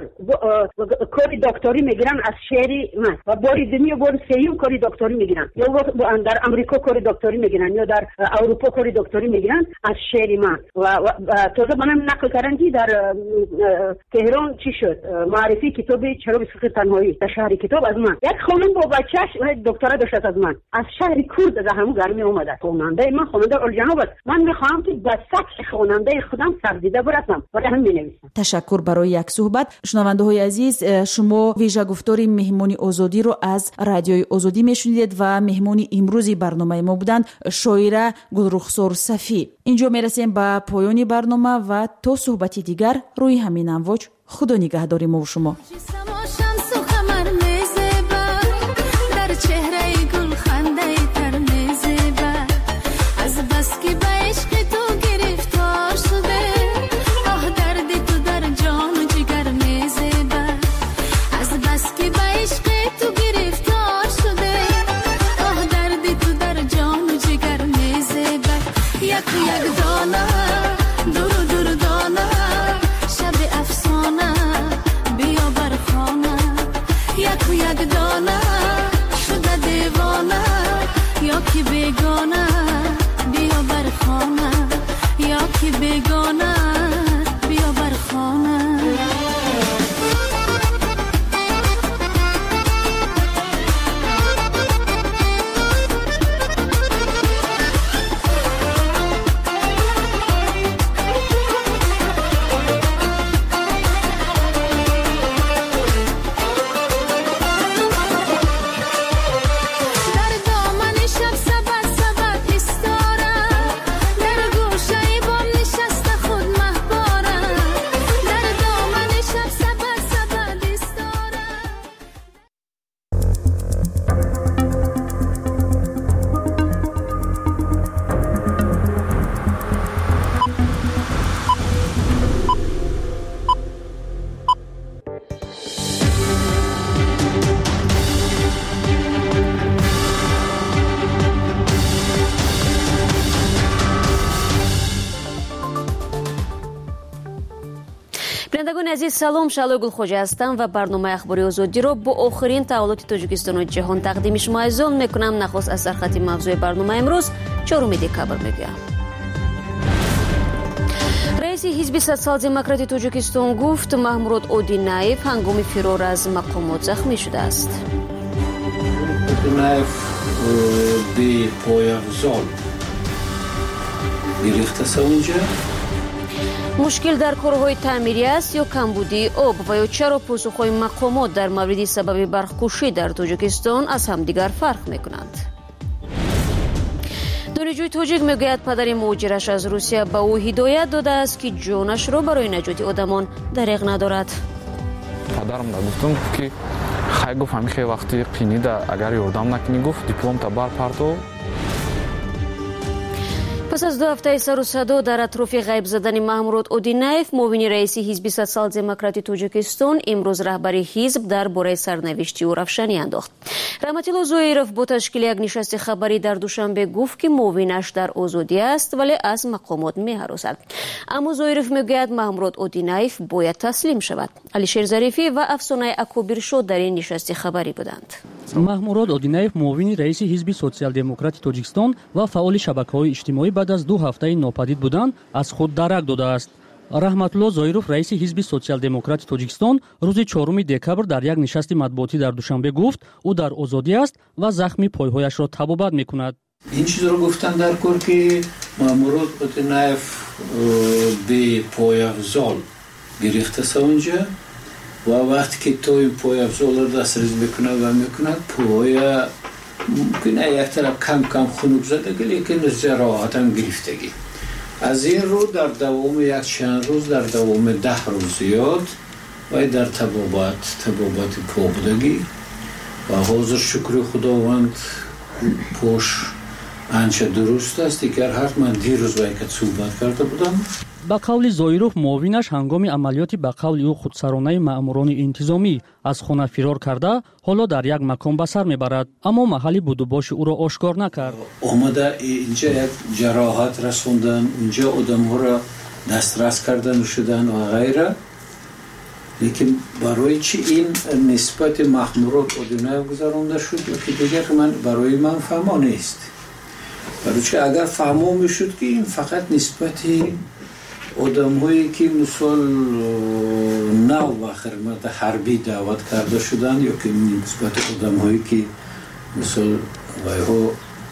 کاری دکتری میگیرن از شعری من و باری دنیا بار سیوم کاری دکتری میگیرن یا در امریکا کاری دکتری میگیرن یا در اروپا کاری دکتری میگیرن از شعری من و تازه منم نقل کردن که در تهران چی شد معرفی کتاب چرا بسخت تنهایی در شهر کتاب از من یک خانم با بچه‌اش دکترا داشت از من از شهر کرد از همون گرمی اومده. خواننده من خواننده الجناب است. من میخوام که به سطح خواننده خودم سرزیده برسم و همین مینویسم. تشکر برای یک صحبت. شنونده های عزیز، شما ویژه گفتاری مهمانی آزادی رو از رادیوی آزادی میشنیدید و مهمانی امروزی برنامه ما بودند شاعره گلرخسار صفی. اینجا میرسیم به پایان برنامه و تا صحبتی دیگر روی همین امواج خدا نگهداری ما و شما. در گوشه بام نشسته خود محبوب عزیز سلام، شالوی گلخوجی هستم و برنامه اخباری آزادی را با آخرین تحولات تاجیکستان و جهان تقدیم شما عزیزان میکنم. نخست از سرخط موضوع برنامه امروز 4 دکبر میگویم. رئیس حزب سوسیال دموکراتی تاجیکستان گفت محمود اودینایف هنگام فرار از مقامات زخمی شده است. اودینایف به پایافزال گرفته است. اونجا مشکل در کارهای تعمیری است یا کمبودی آب و یا چرا پاسخهای مقامات در مورد سبب برخکشی در تاجیکستان از همدیگر فرق میکنند. دانشجوی تاجیک میگوید پدر مهاجرش از روسیه به او هدایت داده است که جانش را برای نجات آدمان دریغ ندارد. پدرم را گفتم که خیلی گفت همیشه وقتی قینیده اگر یادم نکنی گفت دیپلم تا بر پرتو. پس از 2 هفته سر و صدا در اطراف غیب زدن محمود اودینایف، معاون رئیس حزب سوسیال دموکراتی تاجیکستان امروز رهبری حزب درباره سرنوشت او روشنی انداخت. رحمتالله زویروف با تشکیل یک نشست خبری در دوشنبه گفت که معاونش در آزادی است ولی از مقامات می‌هراسد. اما زویروف میگوید محمود اودینایف باید تسلیم شود. علیشیر ظریفی و افسانه اکوبیرشو در این نشست خبری بودند. محمود اودینایف معاون رئیس حزب سوسیال دموکراتی تاجیکستان و فعال شبکه‌های اجتماعی بعد از 2 هفته ناپدید بودن از خود درک داده است. رحمتالله زویروف رئیس حزب سوسیال دموکراتی تاجیکستان روز 4 دکبر در یک نشست مطبوعاتی در دوشنبه گفت او در آزادی است و زخم پایهایش را طبابت میکند. این چیز را گفتن در کور که محمود اودینایف به پایافزال گرفته است اونجا و وقتی که توی پایافزال را دسترس میکنه و میکنه پای ممکنه یک طرف کم خنک زدگی لیکن جراحت هم گرفتگی. از این رو در دوام یک چند روز در دوام 10 روز زیاد و در طبابت پابودگی و حاضر شکر خداوند پوش انچه درست است. دیگر حتما دیروز با یک صحبت کرده بودم. با قول زویروف معاونش هنگام عملیات با قول او خودسرانه مأموران انتظامی از خانه فرار کرده حالا در یک مکان به سر میبرد اما محلی بود و باش او را آشکار نکرد. آمده اینجا یک جراحت رسوندن، اینجا آدم ها را دسترس کردن شدن و غیره، لیکن برای چی این نسبت محمود اودینایف گذرانده شد که دیگر برای من فهمه نیست. برای چی اگر فهمه میشد که این فقط نسبتی آدم هایی که مثال نو و خدمت حربی دعوت کرده شدن یا که نسبت آدم هایی که مثال وایها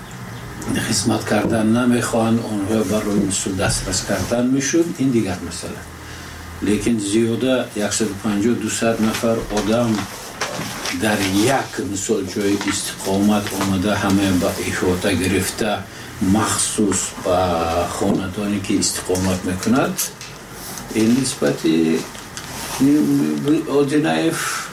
خدمت کردن نمیخوان اونها برای مثال دسترس کردن میشد، این دیگر مثلا. لیکن زیاده 150-200 نفر آدم در یک مثال جای استقامت آمده همه با احاطه گرفته مخصوص با خاندانی که استقامت میکند، این نسبتی اودینایف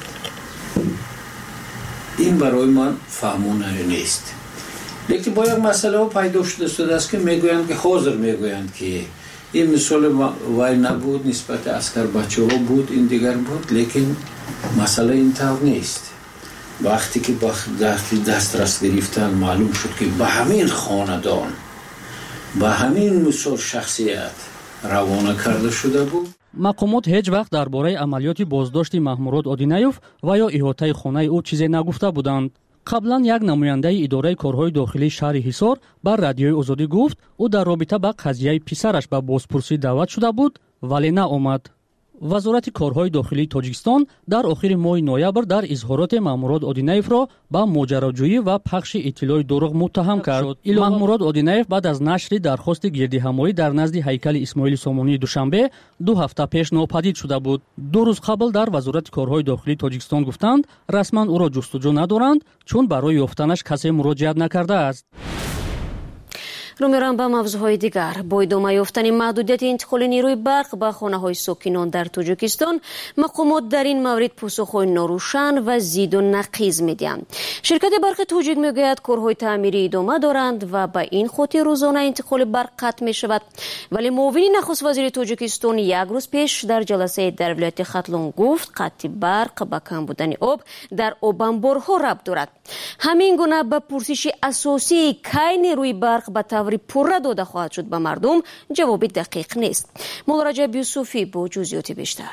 این برای من فهمونه نیست. لیکن با یک مسئله پیدا شده است که میگویند که حاضر میگویند که این مثال وای نبود، نسبت اسکر بچه ها بود، این دیگر بود، لیکن مسئله این طور نیست. وقتی که دسترس گرفتن معلوم شد که به همین خاندان به همین مثال شخصیت روانه کرده شده بود. مقامات هیچ وقت درباره عملیات بازداشت محمود اودینایف و یا احاطه خانه او چیزی نگفته بودند. قبلا یک نماینده اداره کارهای داخلی شهر حصار بر رادیوی آزادی گفت او در رابطه با قضیه پسرش به بازپرسی دعوت شده بود ولی نآمد. وزارت کارهای داخلی تاجیکستان در آخر ماه نوامبر در اظهارات محمود اودینایف را با ماجراجویی و پخش اطلاع دروغ متهم کرد. محمود اودینایف بعد از نشر درخواست گردهمایی در نزد هیکل اسماعیل سامانی دوشنبه 2 هفته پیش ناپدید شده بود. 2 روز قبل در وزارت کارهای داخلی تاجیکستان گفتند رسما او را جستجو ندارند چون برای یافتنش کسی مراجعت نکرده است. رو میرم به موضوعهای دیگر. با ادامه یافتن محدودیت انتقال نیروی برق به خانه‌های ساکنان در تاجیکستان، مقامات در این مورد پاسخهای ناروشن و زید و نقیض میدهند. شرکت برق تاجیک میگوید کارهای تعمیری ادامه دارند و به این خاطر روزانه انتقال برق قطع می شود. ولی معاون نخست وزیر تاجیکستان 1 روز پیش در جلسه در ولایت ختلون گفت قطع برق به کم بودن آب در آب انبارها ربط دارد. همین گونه به پرسش اساسی کی نیروی برق به таври пурра дода хоҳад шуд ба мардум ҷавоби дақиқ нест. молораҷаб юсуфӣ бо ҷузъиёти бештар.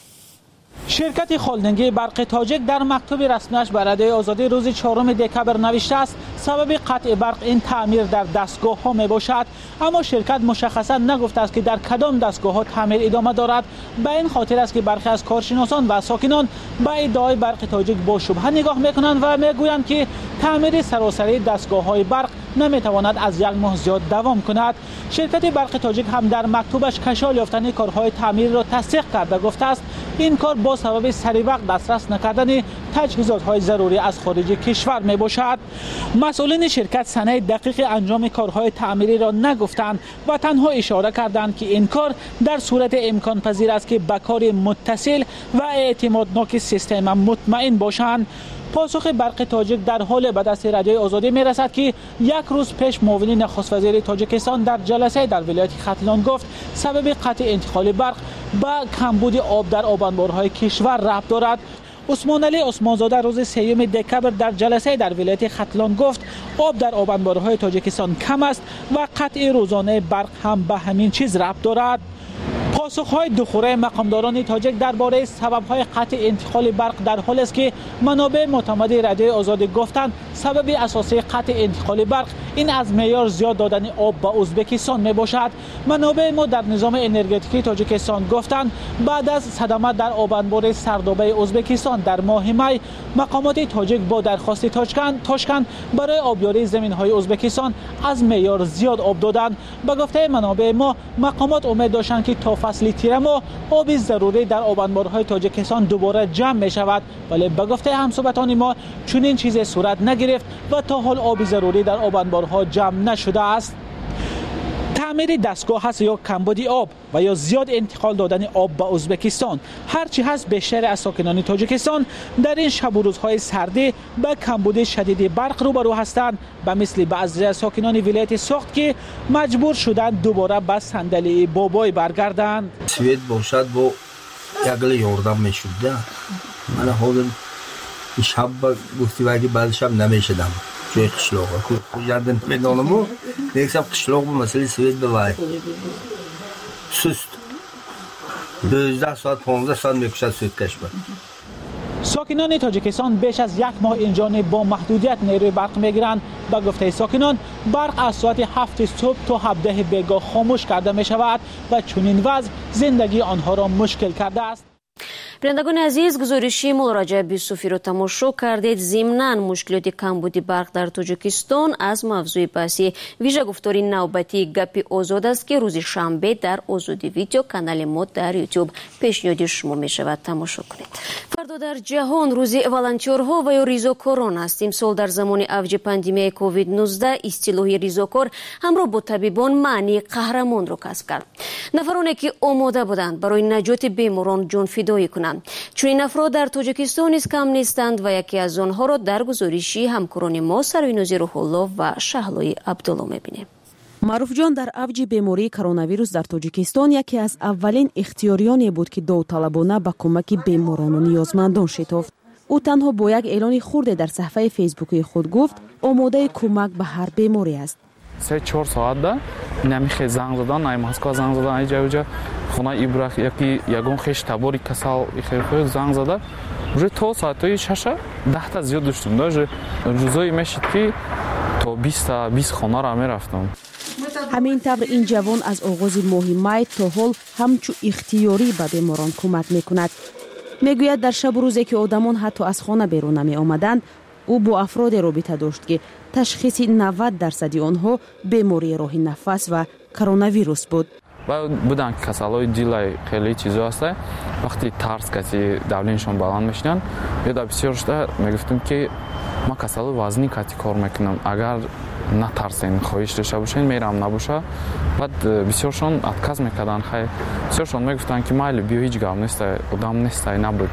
شرکت خالدنگی برق تاجیک در مکتوب رسمیش به رادیوی آزادی روز 4 دکبر نوشته است سبب قطع برق این تعمیر در دستگاه ها می باشد، اما شرکت مشخصا نگفته است که در کدام دستگاه ها تعمیر ادامه دارد. به این خاطر است که برخی از کارشناسان و ساکنان به ادعای برق تاجیک با شبهه نگاه میکنند و میگویند که تعمیر سراسری دستگاه های برق نمیتواند از 1 ماه زیاد دوام کند. شرکت برق تاجیک هم در مکتوبش کشال یافتن کارهای تعمیر را تصدیق کرده گفته است این کار با سبب سری وقت دسترس نکردن تجهیزات‌های ضروری از خارج کشور می باشد. مسئولین شرکت سند دقیق انجام کارهای تعمیری را نگفتند و تنها اشاره کردند که این کار در صورت امکان پذیر است که به کار متصل و اعتمادناک سیستم مطمئن باشند. پاسخ برق تاجیک در حال به دست رادیوی آزادی می رسد که 1 روز پیش معاون نخست وزیر تاجیکستان در جلسه در ولایت ختلان گفت سبب قطع انتقال برق به کمبود آب در آبانبارهای کشور ربط دارد. عثمان علی عثمانزاده روز 3 دکبر در جلسه در ولایت ختلان گفت آب در آبانبارهای تاجیکستان کم است و قطع روزانه برق هم به همین چیز ربط دارد. پاسخ‌های دخوره مقامداران تاجیک درباره سبب‌های قطع انتقال برق در حالی است که منابع معتمد رادیوی آزادی گفتند سبب اساسی قطع انتقال برق این از معیار زیاد دادن آب به ازبکستان میباشد. منابع ما در نظام انرژتیکی تاجیکستان گفتند بعد از صدمه در آبانبار سردابه ازبکستان در ماه می مقامات تاجیک با درخواست تاشکند برای آبیاری زمین‌های ازبکستان از معیار زیاد آب دادند. به گفته منابع ما مقامات امید داشتند که تا فصل تیر ماه آب ضروری در آبانبارهای تاجیکستان دوباره جمع می شود، ولی به گفته همصحبتان ما چنین چیزی صورت نگرفت و تا حال آب ضروری در آبانبارها جمع نشده است. تعمیر دستگاه هست یا کمبود آب و یا زیاد انتقال دادن آب به ازبکستان، هرچی هست بیشتر از ساکنان تاجیکستان در این شب و روزهای سردی به کمبود شدید برق روبرو هستند، به مثل بعضی از ساکنان ولایت سوخت که مجبور شدند دوباره به صندلی بابای برگردند. سوید باشد با یگل یاردم میشد. من حالا شب گفتی وقتی بعد شب نمیشدم جای قشلاق خوشردن میدانم و نیکسم قشلاق با مسئله سوید ببای سست 12 ساعت 15 ساعت میکشد سوید کشور. ساکنان تاجیکستان بیش از 1 ماه اینجا با محدودیت نیروی برق میگیرند. به گفته ساکنان برق از ساعت 7 صبح تا 17 بیگاه خاموش کرده می شود و چنین وضع زندگی آنها را مشکل کرده است. بینندگان عزیز، گزارشی молораҷаб юсуфиро тамошо кардед. зимнан мушкилоти камбуди барқ дар тоҷикистон аз мавзӯи баҳси вижагуфтори навбатии гапи озод аст ки рӯзи шанбе дар озоди видео канали мо дар ютуб пешниҳоди шумо мешавад. тамошо кунед. фардо дар ҷаҳон рӯзи волонтёрҳо ва ё ризокорон аст. имсол дар замони авҷи пандемияи covid-19 истилоҳи ризокор ҳамроҳ бо табибон маънии қаҳрамонро касб кард. нафароне ки омода буданд барои наҷоти беморон ҷонфидоӣ кунанд. чунин афрод дар тоҷикистон низ кам нестанд ва яке аз онҳоро дар гузориши ҳамкорони мо Сарвинози Рӯҳуллоҳ ва Шаҳлои Абдулло мебинем. маъруфҷон дар авҷи бемории коронавирус дар тоҷикистон яке аз аввалин ихтиёриёне буд ки довталабона ба кӯмаки беморону ниёзмандон шитофт. ӯ танҳо бо як эълони хурде дар саҳифаи фейсбукии худ гуфт омодаи кӯмак ба ҳар беморе аст. 3-4 соатда намихе занг задан, ай Москва занг задан, ай ҷавҷа хона ибрах яки ягон хеш табори касал ихерхо занг зада. уже то соатои 6 10 зиёд доштум. даже рӯзое мешид ки то 20 хонара мерафтам. ҳамин тавр ин ҷавон аз оғози моҳи май то ҳол ҳамчу ихтиёрӣ ба беморон кӯмак мекунад. мегӯяд дар шабу рӯзе ки одамон ҳатто аз хона берун намеомаданд, ӯ бо афроде робита дошт ки ташхиси 90% онҳо бемории роҳи нафас ва коронавирус буд. буданд касалҳои дилай хеле чизо ҳаста. вақти тарс каси давленашон баланд мешинанд, ёда бисёршда мегуфтем ки ман касали вазни кати кор мекунам, агар натарсен хоҳиш дошта бошен мерам набоша. баъд бисёршон отказ мекарданд. хай бисёршон мегуфтанд ки майли биё ҳеҷ гап нестай, одам нестай набуд.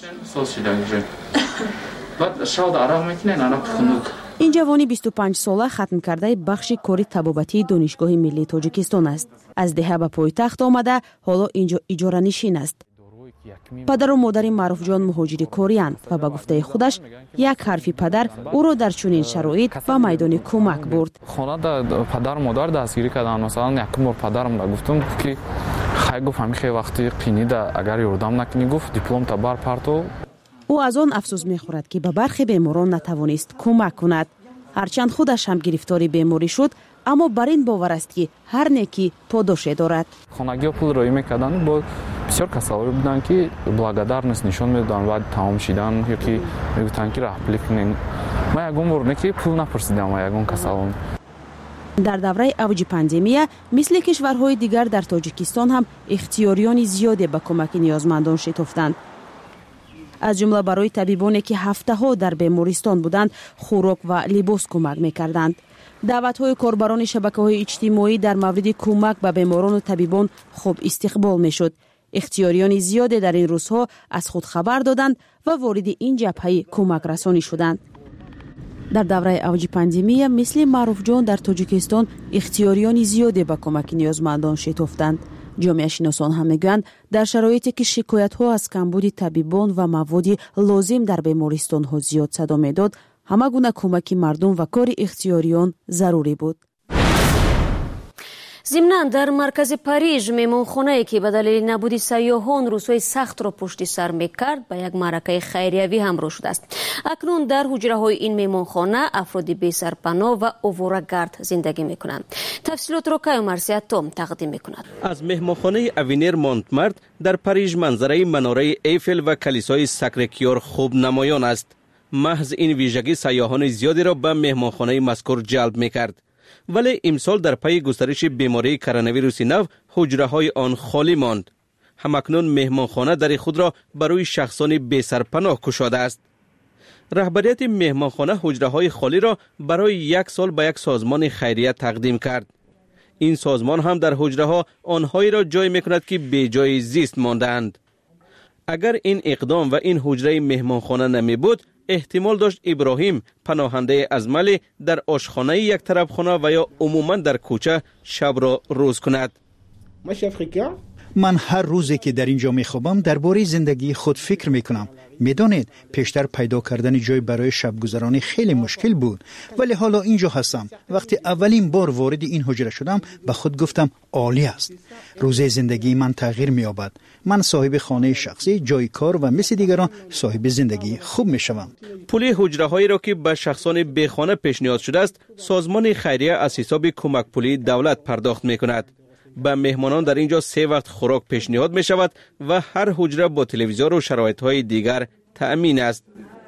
ин ҷавони 25 сола хатмкардаи бахши кори табобатии донишгоҳи миллии тоҷикистон аст. аз деҳа ба пойтахт омада ҳоло инҷо иҷоранишин аст. падару модари Маъруфҷон муҳоҷири кориянд ва ба гуфтаи худаш як ҳарфи падар ӯро дар чунин шароит ба майдони кӯмак бурд. хонада падару модар дастгирӣ карданд. Масалан якум бор падарамда гуфтам ки хай гуфт ҳамихе вақти қинида агар ёрдам накунӣ гуфт дипломта бар парту. ӯ аз он афсӯс мехӯрад ки ба бархе беморон натавонист кӯмак кунад. ҳарчанд худаш ҳам гирифтори беморӣ шуд, аммо бар ин бовар аст ки ҳар некӣ подоше дорад. хонагиҳо пул роӣ мекарданд, бо бисёр касалҳое буданд ки благодарност нишон медоданд баъди тамом шидан, ё ки мегуфтанд ки раҳплӣ кунед. ман ягон бор не ки пул напурсидам ва ягон касалон. дар давраи авҷи пандемия мисли кишварҳои дигар дар тоҷикистон ҳам ихтиёриёни зиёде ба кӯмаки ниёзмандон шитофтанд. аз ҷумла барои табибоне ки ҳафтаҳо дар бемористон буданд хӯрок ва либос кӯмак мекарданд. даъватҳои корбарони шабакаҳои иҷтимоӣ дар мавриди кӯмак ба беморону табибон хуб истиқбол мешуд. ихтиёриёни зиёде дар ин рӯзҳо аз худ хабар доданд ва вориди ин ҷабҳаи кӯмакрасонӣ шуданд. дар давраи авҷи пандемия мисли Маъруфҷон дар Тоҷикистон ихтиёриёни зиёде ба кӯмаки ниёзмандон шитофтанд. ҷомеашиносон ҳам мегӯянд дар шароите ки шикоятҳо аз камбуди табибон ва маводи лозим дар бемористонҳо зиёд садо медод, ҳама гуна кӯмаки мардум ва кори ихтиёриён зарурӣ буд. зимнан дар маркази Париж меҳмонхонае ки ба далели набуди сайёҳон рӯзҳои сахтро пушти сар мекард ба як маъракаи хайриявӣ ҳамроҳ шудааст. акнун дар ҳуҷраҳои ин меҳмонхона афроди бесарпаноҳ ва оворагард зиндагӣ мекунанд. тафсилотро Кайо Марсиатто тақдим мекунад. аз меҳмонхонаи Авенер Монтмарт дар Париж манзараи манораи Эйфел ва калисои Сакре-Кёр хуб намоён аст. маҳз ин вижагӣ сайёҳони зиёдеро ба меҳмонхонаи мазкур ҷалб мекард. вале имсол дар пайи густариши бемории коронавируси нав ҳуҷраҳои он холӣ монд. ҳамакнун меҳмонхона дари худро барои шахсони бесарпаноҳ кушода аст. раҳбарияти меҳмонхона ҳуҷраҳои холиро барои як сол ба як созмони хайрия тақдим кард. ин созмон ҳам дар ҳуҷраҳо онҳоеро ҷой мекунад ки беҷои зист мондаанд. агар ин иқдом ва ин ҳуҷраи меҳмонхона намебуд, эҳтимол дошт Иброҳим, паноҳандаи аз Мали, дар ошхонаи яктарафхона ва ё умуман дар кӯча шабро рӯз кунад. ман ҳар рӯзе ки дар ин ҷо мехобам дар бораи зиндагии худ фикр мекунам. медонед, пештар пайдо кардани ҷой барои шабгузаронӣ хеле мушкил буд, вале ҳоло ин ҷо ҳастам. вақти аввалин бор вориди ин ҳуҷра шудам, ба худ гуфтам олӣ аст. рӯзе зиндагии ман тағйир меёбад. ман соҳиби хонаи шахсӣ, ҷои кор ва мисли дигарон соҳиби зиндагии хуб мешавам. пули ҳуҷраҳоеро ки ба шахсони бехона пешниҳод шудааст, созмони хайрия аз ҳисоби кӯмакпулии давлат пардохт мекунад. ба меҳмонон дар ин ҷо 3 вақт хӯрок пешниҳод мешавад ва ҳар ҳуҷра бо телевизору шароитҳои дигар таъмин аст.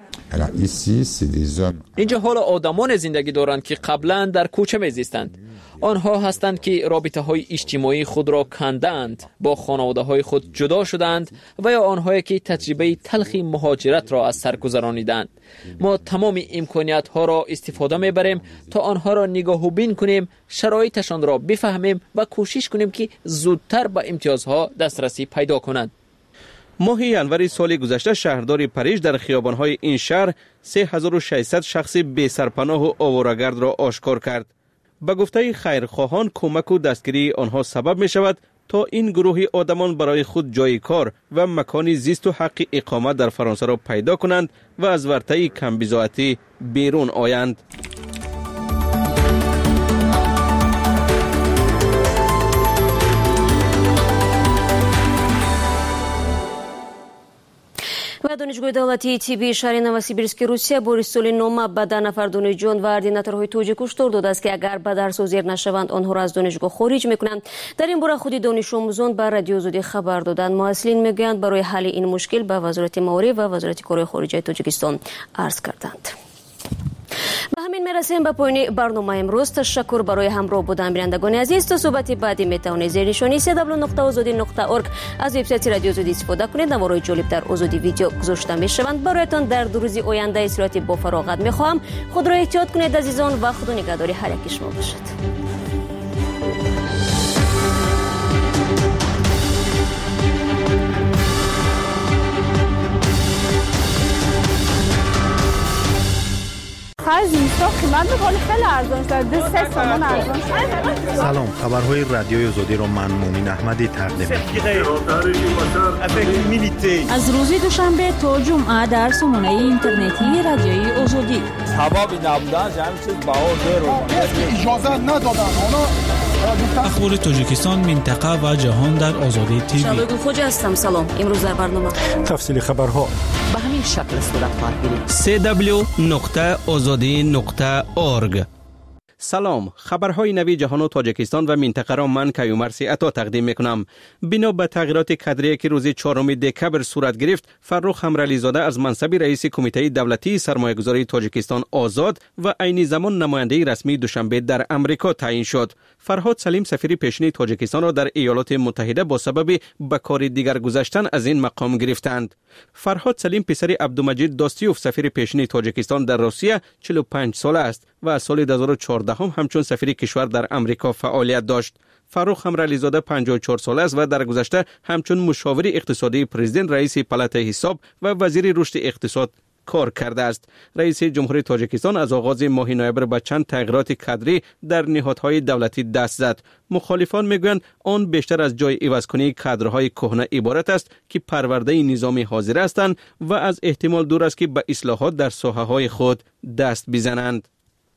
инҷо ҳоло одамоне зиндагӣ доранд ки қаблан дар кӯча мезистанд. онҳо ҳастанд ки робитаҳои иҷтимоии худро кандаанд, бо хонаводаҳои худ ҷудо шуданд ва ё онҳое ки таҷрибаи талхи муҳоҷиратро аз сар гузарониданд. мо тамоми имкониятҳоро истифода мебарем то онҳоро нигоҳубин кунем, шароиташонро бифаҳмем ва кӯшиш кунем ки зудтар ба имтиёзҳо дастрасӣ пайдо кунанд. моҳи январи соли гузашта шаҳрдори Париж дар хиёбонҳои ин шаҳр 3600 шахси бесарпаноҳу оварагардро ошкор кард. ба гуфтаи хайрхоҳон кӯмаку дастгирии онҳо сабаб мешавад то ин гурӯҳи одамон барои худ ҷои кор ва макони зисту ҳаққи иқомат дар Фаронсаро пайдо кунанд ва аз вартаи камбизоатӣ берун оянд. ва донишгоҳи давлатии тиббии шаҳри Новосибирски Русия бо рисоли нома ба 10 нафар донишҷӯён ва ординаторҳои тоҷик ҳушдор додааст ки агар ба дарсу зер нашаванд, онҳоро аз донишгоҳ хориҷ мекунанд. дар ин бора худи донишомӯзон ба Радиои Озодӣ хабар доданд. муассилин мегӯянд барои ҳалли ин мушкил ба Вазорати маориф ва Вазорати корҳои хориҷаи Тоҷикистон арз карданд. ба ҳамин мерасем ба поёни барномаи имрӯз. ташаккур барои ҳамроҳ будан бинандагони азиз. то суҳбати баъдӣ метавонед зернишони www.ozodi.org аз вебсайти Радиои Озодӣ истифода кунед. навораи ҷолиб дар Озодӣ видео гузошта мешаванд. бароятон дар 2 рӯзи оянда исроати бо фароғат мехоҳам. худро эҳтиёт кунед азизон ва худо нигаҳдори ҳар яки шумо бошад. خرج اینستا قیمت ولی خیلی ارزان شده 3 تومان ارزان شده. سلام، خبرهای رادیوی آزادی را من مومین احمدی تقدیم می‌کنم. از روز دوشنبه تا جمعه در سامانه اینترنتی رادیوی آزادی. حبابی نبودن همین چیز بها زیر اجازه ندادن. اخبار تاجیکستان، منطقه و جهان در آزادی تیوی. شبگو خوجا هستم. سلام. امروز در برنامه تفصیل خبرها به همین شکل صورت خواهد گرفت. www.azadi.org. سلام، خبرهای نوی جهان و تاجیکستان و منطقه را من کیومرثی عطا تقدیم میکنم. بنا به تغییرات کادری که روز 4 دکبر صورت گرفت، فرخ همرعلی زاده از منصب رئیس کمیته دولتی سرمایه‌گذاری تاجیکستان آزاد و عین زمان نماینده رسمی دوشنبه در امریکا تعیین شد. فرهاد سلیم سفیر پیشین تاجیکستان را در ایالات متحده با سبب به کار دیگر گذاشتن از این مقام گرفتند. فرهاد سلیم پسر عبدالمجید داستیوف سفیر پیشین تاجیکستان در روسیه 45 ساله است و از سال 2014 همچون سفیر کشور در امریکا فعالیت داشت. فرخ همرعلی زاده 54 ساله است و در گذشته همچون مشاور اقتصادی پرزیدنت، رئیس پالات حساب و وزیر رشد اقتصاد کار کرده است. رئیس جمهوری تاجیکستان از آغاز ماه نوامبر به چند تغییرات کادری در نهادهای دولتی دست زد. مخالفان میگویند آن بیشتر از جای عوض‌کنی کادرهای کهنه عبارت است که پرورده نظام حاضر هستند و از احتمال دور است که به اصلاحات در ساحه‌های خود دست بزنند.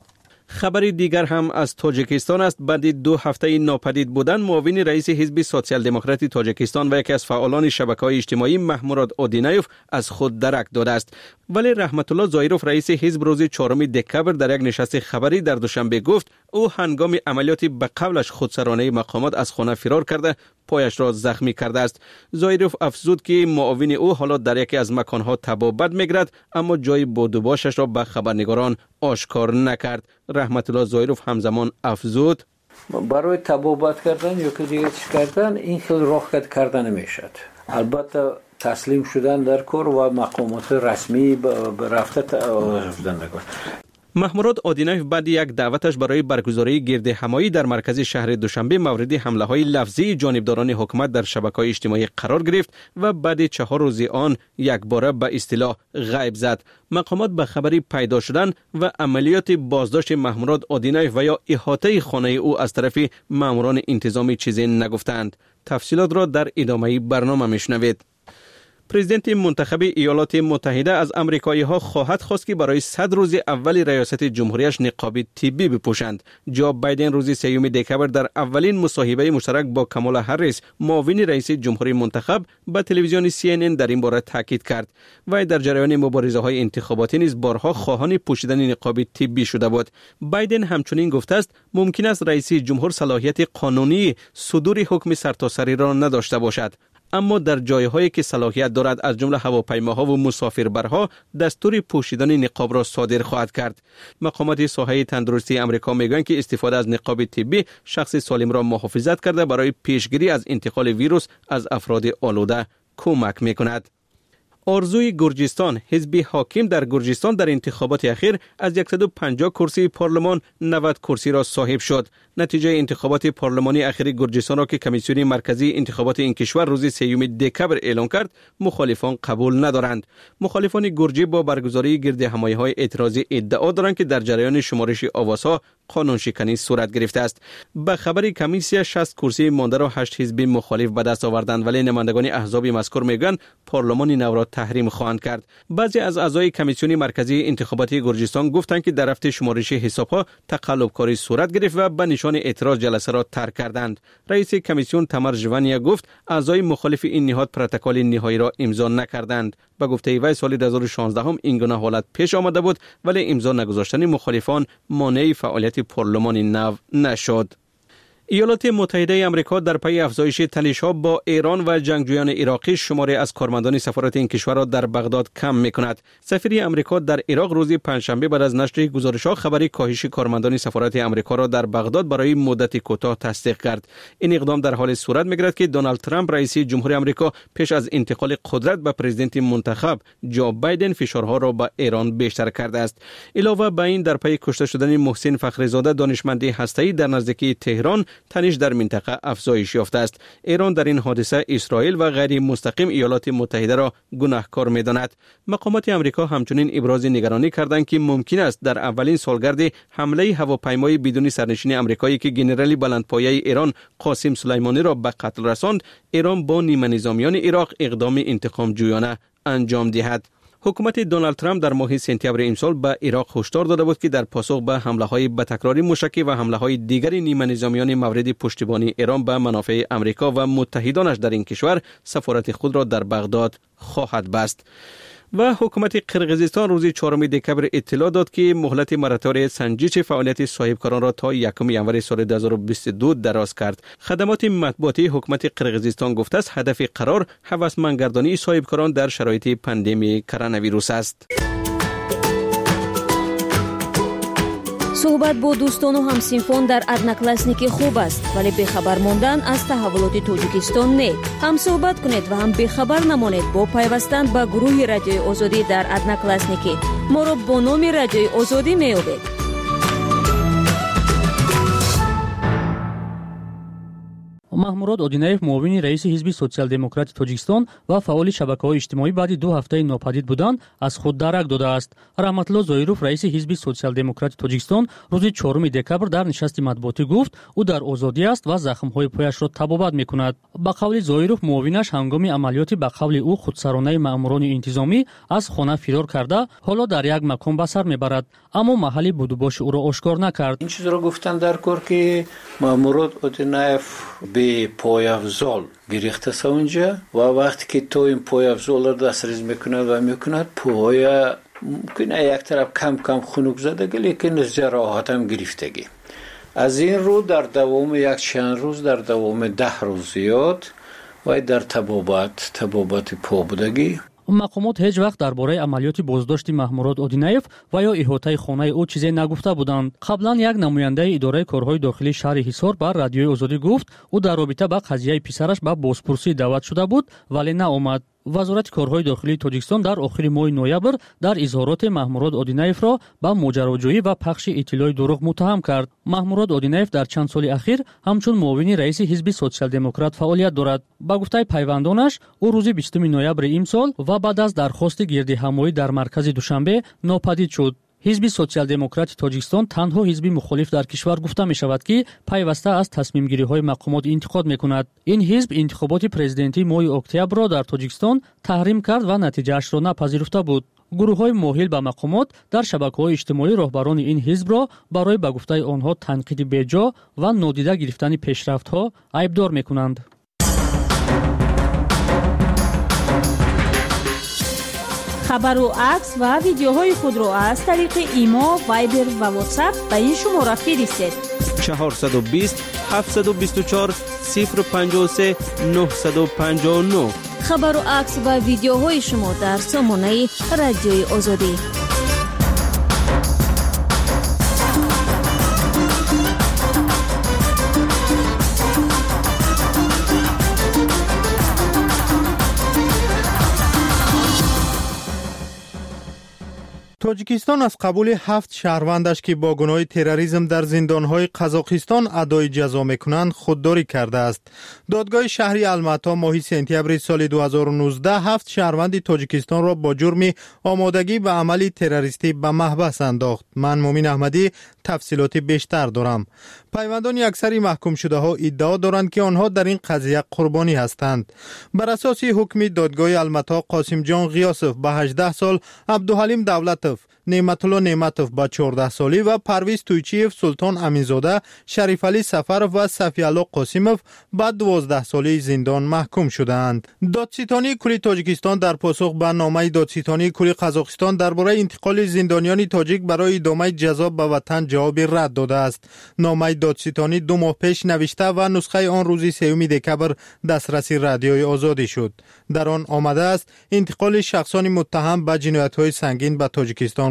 خبری دیگر هم از تاجیکستان است. بعد 2 هفته ناپدید بودن معاون رئیس حزب سوسیال دموکراتی تاجیکستان و یکی از فعالان شبکه‌های اجتماعی محموراد اودینایوف از خود درک داده است. ولی رحمت الله زایروف رئیس حزب روز 4 دکبر در یک نشست خبری در دوشنبه گفت او هنگام عملیاتی به قولش خودسرانه مقامات از خانه فرار کرده پایش را زخمی کرده است. زایروف افزود که معاون او حالا در یکی از مکانها تبابت می‌گیرد اما جای بودوباشش را به خبرنگاران آشکار نکرد. رحمت الله زایروف همزمان افزود برای تبابت کردن یا که دیگه کردن این خیلی راحت کردن نمیشد. البته تسلیم شدن در کار و مقامات رسمی به رفته رفتن نکرد. محموراد آدینایف بعد یک دعوتش برای برگزاری گرد همایی در مرکز شهر دوشنبه مورد حمله های لفظی جانبداران حکومت در شبکه‌های اجتماعی قرار گرفت و بعد 4 روز آن یک باره به اصطلاح غیب زد. مقامات به خبری پیدا شدن و عملیات بازداشت محموراد آدینایف و یا احاطه خانه او از طرف ماموران انتظامی چیزی نگفتند. تفصیلات را در ادامه برنامه میشنوید. پرزیدنت منتخب ایالات متحده از آمریکایی‌ها خواهد خواست که برای 100 روز اول ریاست جمهوریش نقاب طبی بپوشند. جو بایدن روز 3 دکبر در اولین مصاحبه مشترک با کامالا هریس معاون رئیس جمهوری منتخب به تلویزیون CNN در این باره تاکید کرد. و در جریان مبارزه‌های انتخاباتی نیز بارها خواهان پوشیدن نقاب طبی شده بود. بایدن همچنین گفته است ممکن است رئیس جمهور صلاحیت قانونی صدور حکم سرتاسری را نداشته باشد، اما در جایهایی که صلاحیت دارد از جمله هواپیماها و مسافربرها دستور پوشیدن نقاب را صادر خواهد کرد. مقامات ساحه تندرستی آمریکا میگویند که استفاده از نقاب طبی شخص سالم را محافظت کرده برای پیشگیری از انتقال ویروس از افراد آلوده کمک میکند. آرزوی گرجستان، حزب حاکم در گرجستان در انتخابات اخیر از 150 کرسی پارلمان 90 کرسی را صاحب شد. نتیجه انتخابات پارلمانی اخیر گرجستان را که کمیسیون مرکزی انتخابات این کشور روز 3 دکبر اعلام کرد، مخالفان قبول ندارند. مخالفان گرجی با برگزاری گرد همایی‌های اعتراضی ادعا دارند که در جریان شمارش آوازها قانون شکنی صورت گرفته است. به خبر کمیسیون 60 کرسی مانده را 8 حزب مخالف به دست آوردند، ولی نمایندگان احزاب مذکور میگویند پارلمان نو را تحریم خواهند کرد. بعضی از اعضای کمیسیون مرکزی انتخاباتی گرجستان گفتند که در رفت شمارش حساب‌ها تقلب‌کاری صورت گرفت و به نشان اعتراض جلسه را ترک کردند. رئیس کمیسیون تمر ژوانیا گفت اعضای مخالف این نهاد پروتکل نهایی را امضا نکردند. به گفته وی سال 2016 این گونه حالت پیش آمده بود، ولی امضا نگذاشتن مخالفان مانع فعالیت پارلمان نو نشد. ایالات متحده آمریکا در پی افزایش تنش‌ها با ایران و جنگجویان عراقی شماری از کارمندان سفارت این کشور را در بغداد کم می‌کند. سفیر آمریکا در عراق روز پنجشنبه بعد از نشر گزارش‌ها خبری کاهش کارمندان سفارت آمریکا را در بغداد برای مدت کوتاه تصدیق کرد. این اقدام در حال صورت می‌گیرد که دونالد ترامپ رئیس جمهوری آمریکا پیش از انتقال قدرت به پرزیدنت منتخب جو بایدن فشارها را به ایران بیشتر کرده است. علاوه بر این در پی کشته شدن محسن فخریزاده دانشمند هسته‌ای در نزدیکی تهران تنش در منطقه افزایش یافته است. ایران در این حادثه اسرائیل و غیر مستقیم ایالات متحده را گناهکار می‌داند. مقامات آمریکا همچنین ابراز نگرانی کردند که ممکن است در اولین سالگرد حمله هواپیمای بدون سرنشین آمریکایی که ژنرال بلندپایه ایران قاسم سلیمانی را به قتل رساند، ایران با نیمه نظامیان عراق اقدام انتقام جویانه انجام دهد. حکومت دونالد ترامپ در ماه سپتامبر امسال به عراق هشدار داده بود که در پاسخ به حمله‌های به‌تکراری موشکی و حمله‌های دیگر نیمه نظامیان مورد پشتیبانی ایران به منافع آمریکا و متحدانش در این کشور سفارت خود را در بغداد خواهد بست. و حکومت قرقیزستان روز 4 دکمبر اطلاع داد که مهلت مراتوری سنجش فعالیت صاحبکاران را تا 1 ینوار سال 2022 دراز کرد. خدمات مطبوعاتی حکومت قرقیزستان گفته است هدف قرار هوسمندگردانی صاحبکاران در شرایط پاندمی کرونا ویروس است. صحبت با دوستان و همسینفان در ادناکلاسنیکی خوب است، ولی بخبر ماندن از تحولات تاجیکستان نه. هم صحبت کنید و هم بخبر نمانید با پیوستن به گروه رادیوی آزادی در ادناکلاسنیکی. ما را با نام رادیوی آزادی میابید. محمورод Одинаев муовини раиси ҳизби социал-демократи Тоҷикистон ва фаъоли шабакаҳои иҷтимоӣ баъди 2 ҳафтаи нопадид будан аз худ дарак додааст. Раҳматулло Зоиров раиси ҳизби социал-демократи Тоҷикистон рӯзи 4 декабр дар нишасти матбуотӣ гуфт ӯ дар озодӣ аст ва захмҳои пояшро табобат мекунад. Ба қавли Зоиров муовинаш ҳангоми амалиёти ба қавли ӯ худсаронаи маъмурони интизомӣ аз хона фирор карда ҳоло дар як макон ба сар мебарад, аммо маҳалли будубоши ӯро ошкор накард. ин чизро гуфтан дар кор ки Mahmurod Odinayev پایافزال گرفته است اونجا و وقتی که تو این پایافزال را دسترس میکند و میکند پایا ممکنه یک طرف کم کم خنک زدگی لیکن جراحت هم گرفتگی. از این رو در دوام یک چند روز در دوام 10 روز زیاد و در تبابت پا بودگی. мақомот ҳеҷ вақт дар бораи амалиёти боздошти Маҳмурод Одинаев ва ё иҳотаи хонаи ӯ чизе нагуфта буданд. қаблан як намояндаи идораи корҳои дохилии шаҳри Ҳисор ба радиои Озодӣ гуфт ӯ дар робита ба қазияи писараш ба бозпурсӣ даъват шуда буд, вале наомад. вазорати корҳои дохилии Тоҷикистон дар охири моҳи ноябр дар изҳороти Маҳмурод Одинаевро ба моҷароҷӯӣ ва пахши иттилои дурӯғ муттаҳам кард. Маҳмурод Одинаев дар чанд соли ахир ҳамчун муовини раиси ҳизби социал-демократ фаъолият дорад. ба гуфтаи пайвандонаш ӯ рӯзи 20 ноябри имсол ва баъд аз дархости гирдиҳамоӣ дар маркази Душанбе нопадид шуд. ҳизби социал-демократи Тоҷикистон танҳо ҳизби мухолиф дар кишвар гуфта мешавад ки пайваста аз тасмимгириҳои мақомот интиқод мекунад. ин ҳизб интихоботи президентии моҳи октябрро дар Тоҷикистон таҳрим кард ва натиҷаашро напазируфта буд. гурӯҳҳои моҳил ба мақомот дар шабакаҳои иҷтимоӣ роҳбарони ин ҳизбро барои ба гуфтаи онҳо танқиди беҷо ва нодида гирифтани пешрафтҳо айбдор мекунанд. хабару акс ва видеоҳои худро аз тариқи имо, вайбер ва ватсап ба ин шумора фиристед. 420 724 053 959. хабару акс ва видеоҳои шумо дар сомонаи радиои Озодӣ. тоҷикистон аз қабули 7 шаҳрвандаш ки бо гуноҳи терроризм дар зиндонҳои қазоқистон адои ҷазо мекунанд худдорӣ кардааст. додгоҳи шаҳри Алмато моҳи сентябри соли 2019 7 шаҳрванди тоҷикистонро бо ҷурми омодагӣ ба амали террористӣ ба маҳбас андохт. ман Муъмин Аҳмадӣ тафсилоти бештар дорам. пайвандони аксари маҳкумшудаҳо иддао доранд ки онҳо дар ин қазия қурбонӣ ҳастанд. бар асоси ҳукми додгоҳи Алмато Қосимҷон Ғиёсов ба 18 сол, Абдуҳалим Давлатов, Неъматулло Неъматов ба 14 солӣ ва Парвиз Тӯйчиев, Султон Аминзода, Шарифалӣ Сафаров ва Сафиалло Қосимов ба 12 солии зиндон маҳкум шудаанд. додситонии кули Тоҷикистон дар посух ба номаи додситонии кули Қазоқистон дар бораи интиқоли зиндониёни тоҷик барои идомаи ҷазо ба ватан ҷавоби рад додааст. номаи додситонӣ 2 моҳ пеш навишта ва нусхаи он рӯзи 3 декабр дастраси радиои Озодӣ шуд. дар он омадааст интиқоли шахсони муттаҳам ба ҷиноятҳои сангин ба Тоҷикистон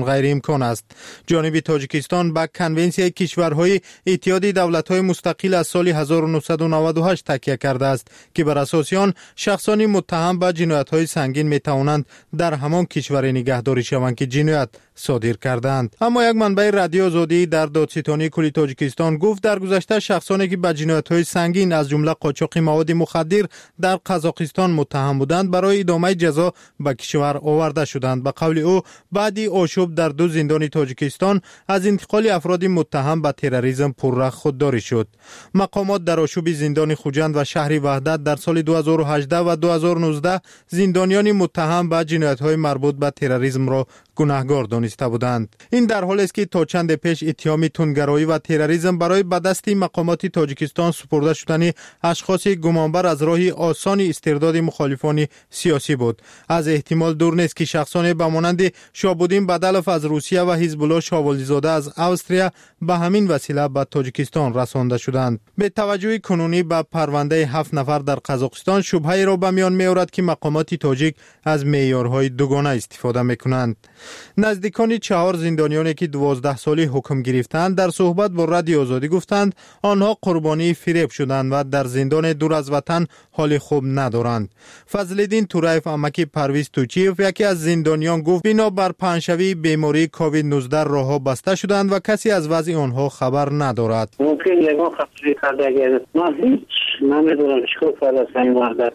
غیر امکان است. جانب تاجیکستان به کنونسیای کشورهای اتحاد دولت‌های مستقل از سال 1998 تکیه کرده است که بر اساس آن شخصان متهم به جنایت‌های سنگین می‌توانند در همان کشور نگهداری شوند که جنایت صادر کردند. اما یک منبع رادیو آزادی در دادستانی کلی تاجیکستان گفت در گذشته شخصانی که به جنایت‌های سنگین از جمله قاچاق مواد مخدر در قزاقستان متهم بودند برای ادامه جزا به کشور آورده شدند. به قول او بعدی آشوب در دو زندان تاجیکستان از انتقال افراد متهم به تروریسم پررخ خودداری شد. مقامات در آشوب زندان خوجند و شهر وحدت در سال 2018 و 2019 زندانیان متهم به جنایت‌های مربوط به تروریسم را گناهکار دانسته بودند. این در حالی است که تا چند پیش اتهام تندگرایی و تروریسم برای به دست مقامات تاجیکستان سپرده شدن اشخاص گمانبر از راه آسان استرداد مخالفان سیاسی بود. از احتمال دور نیست که شخصان به مانند شابودین بدلف از روسیه و حزب الله شاولیزاده از استرالیا به همین وسیله به تاجیکستان رسانده شدند. به توجه کنونی به پرونده 7 نفر در قزاقستان شبهه را به میان می‌آورد که مقامات تاجیک از معیارهای دوگانه استفاده می‌کنند. نزدیکان 4 زندانیانی که 12 سالی حکم گرفتند در صحبت با رادیو آزادی گفتند آنها قربانی فریب شدند و در زندان دور از وطن حال خوب ندارند. فضل‌الدین تورایف امکی پرویز توچیف یکی از زندانیان گفت بنا بر پنجشنبه بیماری کووید 19 راهها بسته شدند و کسی از وضع آنها خبر ندارد. ممکن یگان خبری کرده اگر ما هیچ نمیدونم چیکار کرده سعی وحدت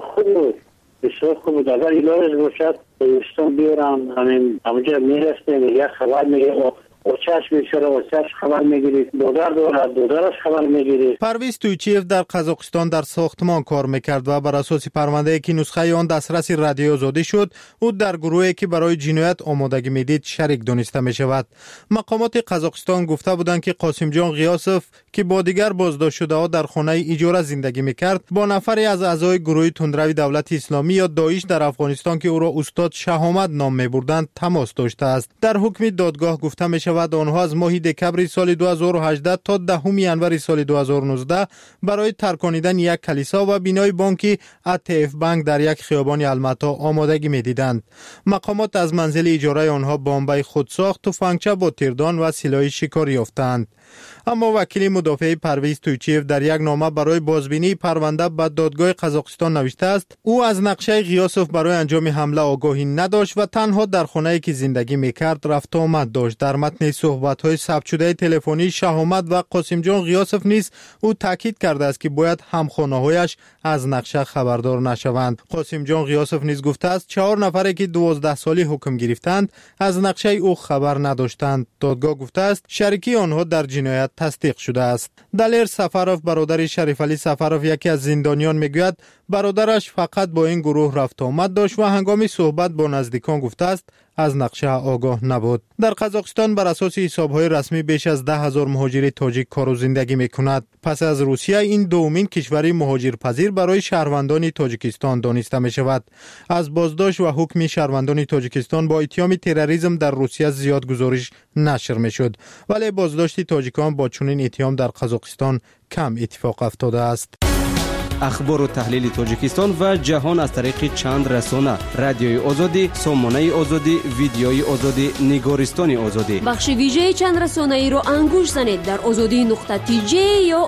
بسیار خوب بود اگر ایلاج باشد دوستان بیارم همونجا میرسته یک خبر میگه اوچش میشوره اوچش خبر میگیرید دودرش خبر میگیرید. پرویز تویچیف در قزاقستان در ساختمان کار میکرد و بر اساس پرونده که نسخه آن دسترس رادیو آزادی شد او در گروهی که برای جنایت آمادگی میدید شریک دانسته میشود. مقامات قزاقستان گفته بودند که قاسم جان غیاسف که با دیگر بازداشت شده ها در خانه اجاره زندگی میکرد با نفری از اعضای گروه تندروی دولت اسلامی یا داعش در افغانستان که او را استاد شهامت نام میبردند تماس داشته است. در حکم دادگاه گفته میشود آنها از ماه دکبر سال 2018 تا 10 ینور سال 2019 برای ترکاندن یک کلیسا و بینای بانک ATF بانک در یک خیابان المتا آمادگی میدیدند. مقامات از منزل اجاره آنها بمب خودساخت، تفنگچه با تیردان و سلاح شکاری یافتند. اما وکیل مدافع پرویز تویچیف در یک نامه برای بازبینی پرونده به دادگاه قزاقستان نوشته است او از نقشه غیاسف برای انجام حمله آگاهی نداشت و تنها در خانه‌ای که زندگی میکرد رفت آمد داشت. در متن صحبت‌های ثبت شده تلفنی شهامت و قاسم جان غیاسف نیز او تاکید کرده است که باید همخانه‌هایش از نقشه خبردار نشوند. قاسم جان غیاسف نیز گفته است 4 نفری که 12 سالی حکم گرفتند از نقشه او خبر نداشتند. دادگاه گفته است شریکی آنها در جنایت تصدیق شده است. دلیر سفروف برادر شریف علی سفروف یکی از زندانیان میگوید برادرش فقط با این گروه رفت آمد داشت و هنگام صحبت با نزدیکان گفته است از نقشه آگاه نبود. در قزاقستان بر اساس حساب‌های رسمی بیش از 10,000 مهاجر تاجیک کار و زندگی می‌کند. پس از روسیه این دومین کشور مهاجرپذیر برای شهروندان تاجیکستان دانسته می‌شود. از بازداشت و حکم شهروندان تاجیکستان با اتهام تروریسم در روسیه زیاد گزارش نشر می‌شد، ولی بازداشت تاجیکان با چنین اتهام در قزاقستان کم اتفاق افتاده است. اخبار و تحلیل تاجیکستان و جهان از طریق چند رسانه: رادیوی آزادی، سامانه آزادی، ویدیوی آزادی، نگارستان آزادی. بخش ویژه چند رسانه ای را انگوش زنید در azadi.tj یا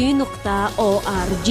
azadi.org.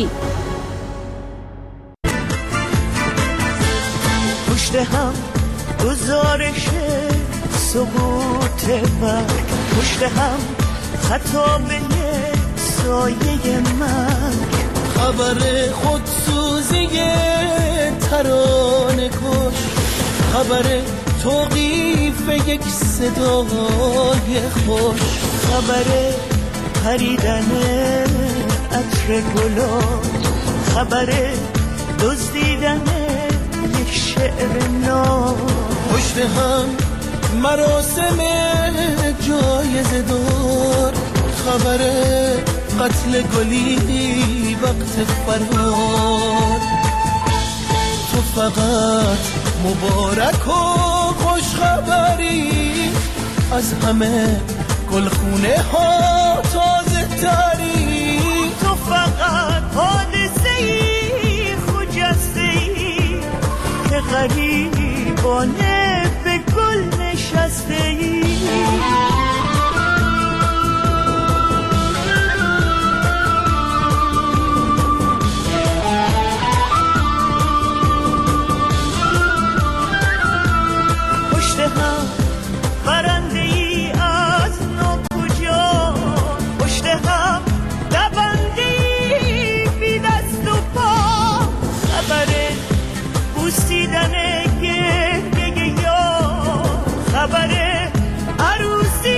پشت هم گزارش سقوط برگ، پشت هم خطابه سایه مرگ، خبر خودسوزی ترانه کش، خبر توقیف یک صدای خوش، خبر پریدن عطر گلاب، خبر دزدیدن یک شعر ناب، پشت هم مراسم جایزه دار، خبر قتل گلی وقت فرار، تو فقط مبارک و خوش خبری، از همه گلخونه ها تازه تری، تو فقط حادثه‌ای خجسته‌ای که غریبانه به گل نشسته دسته ای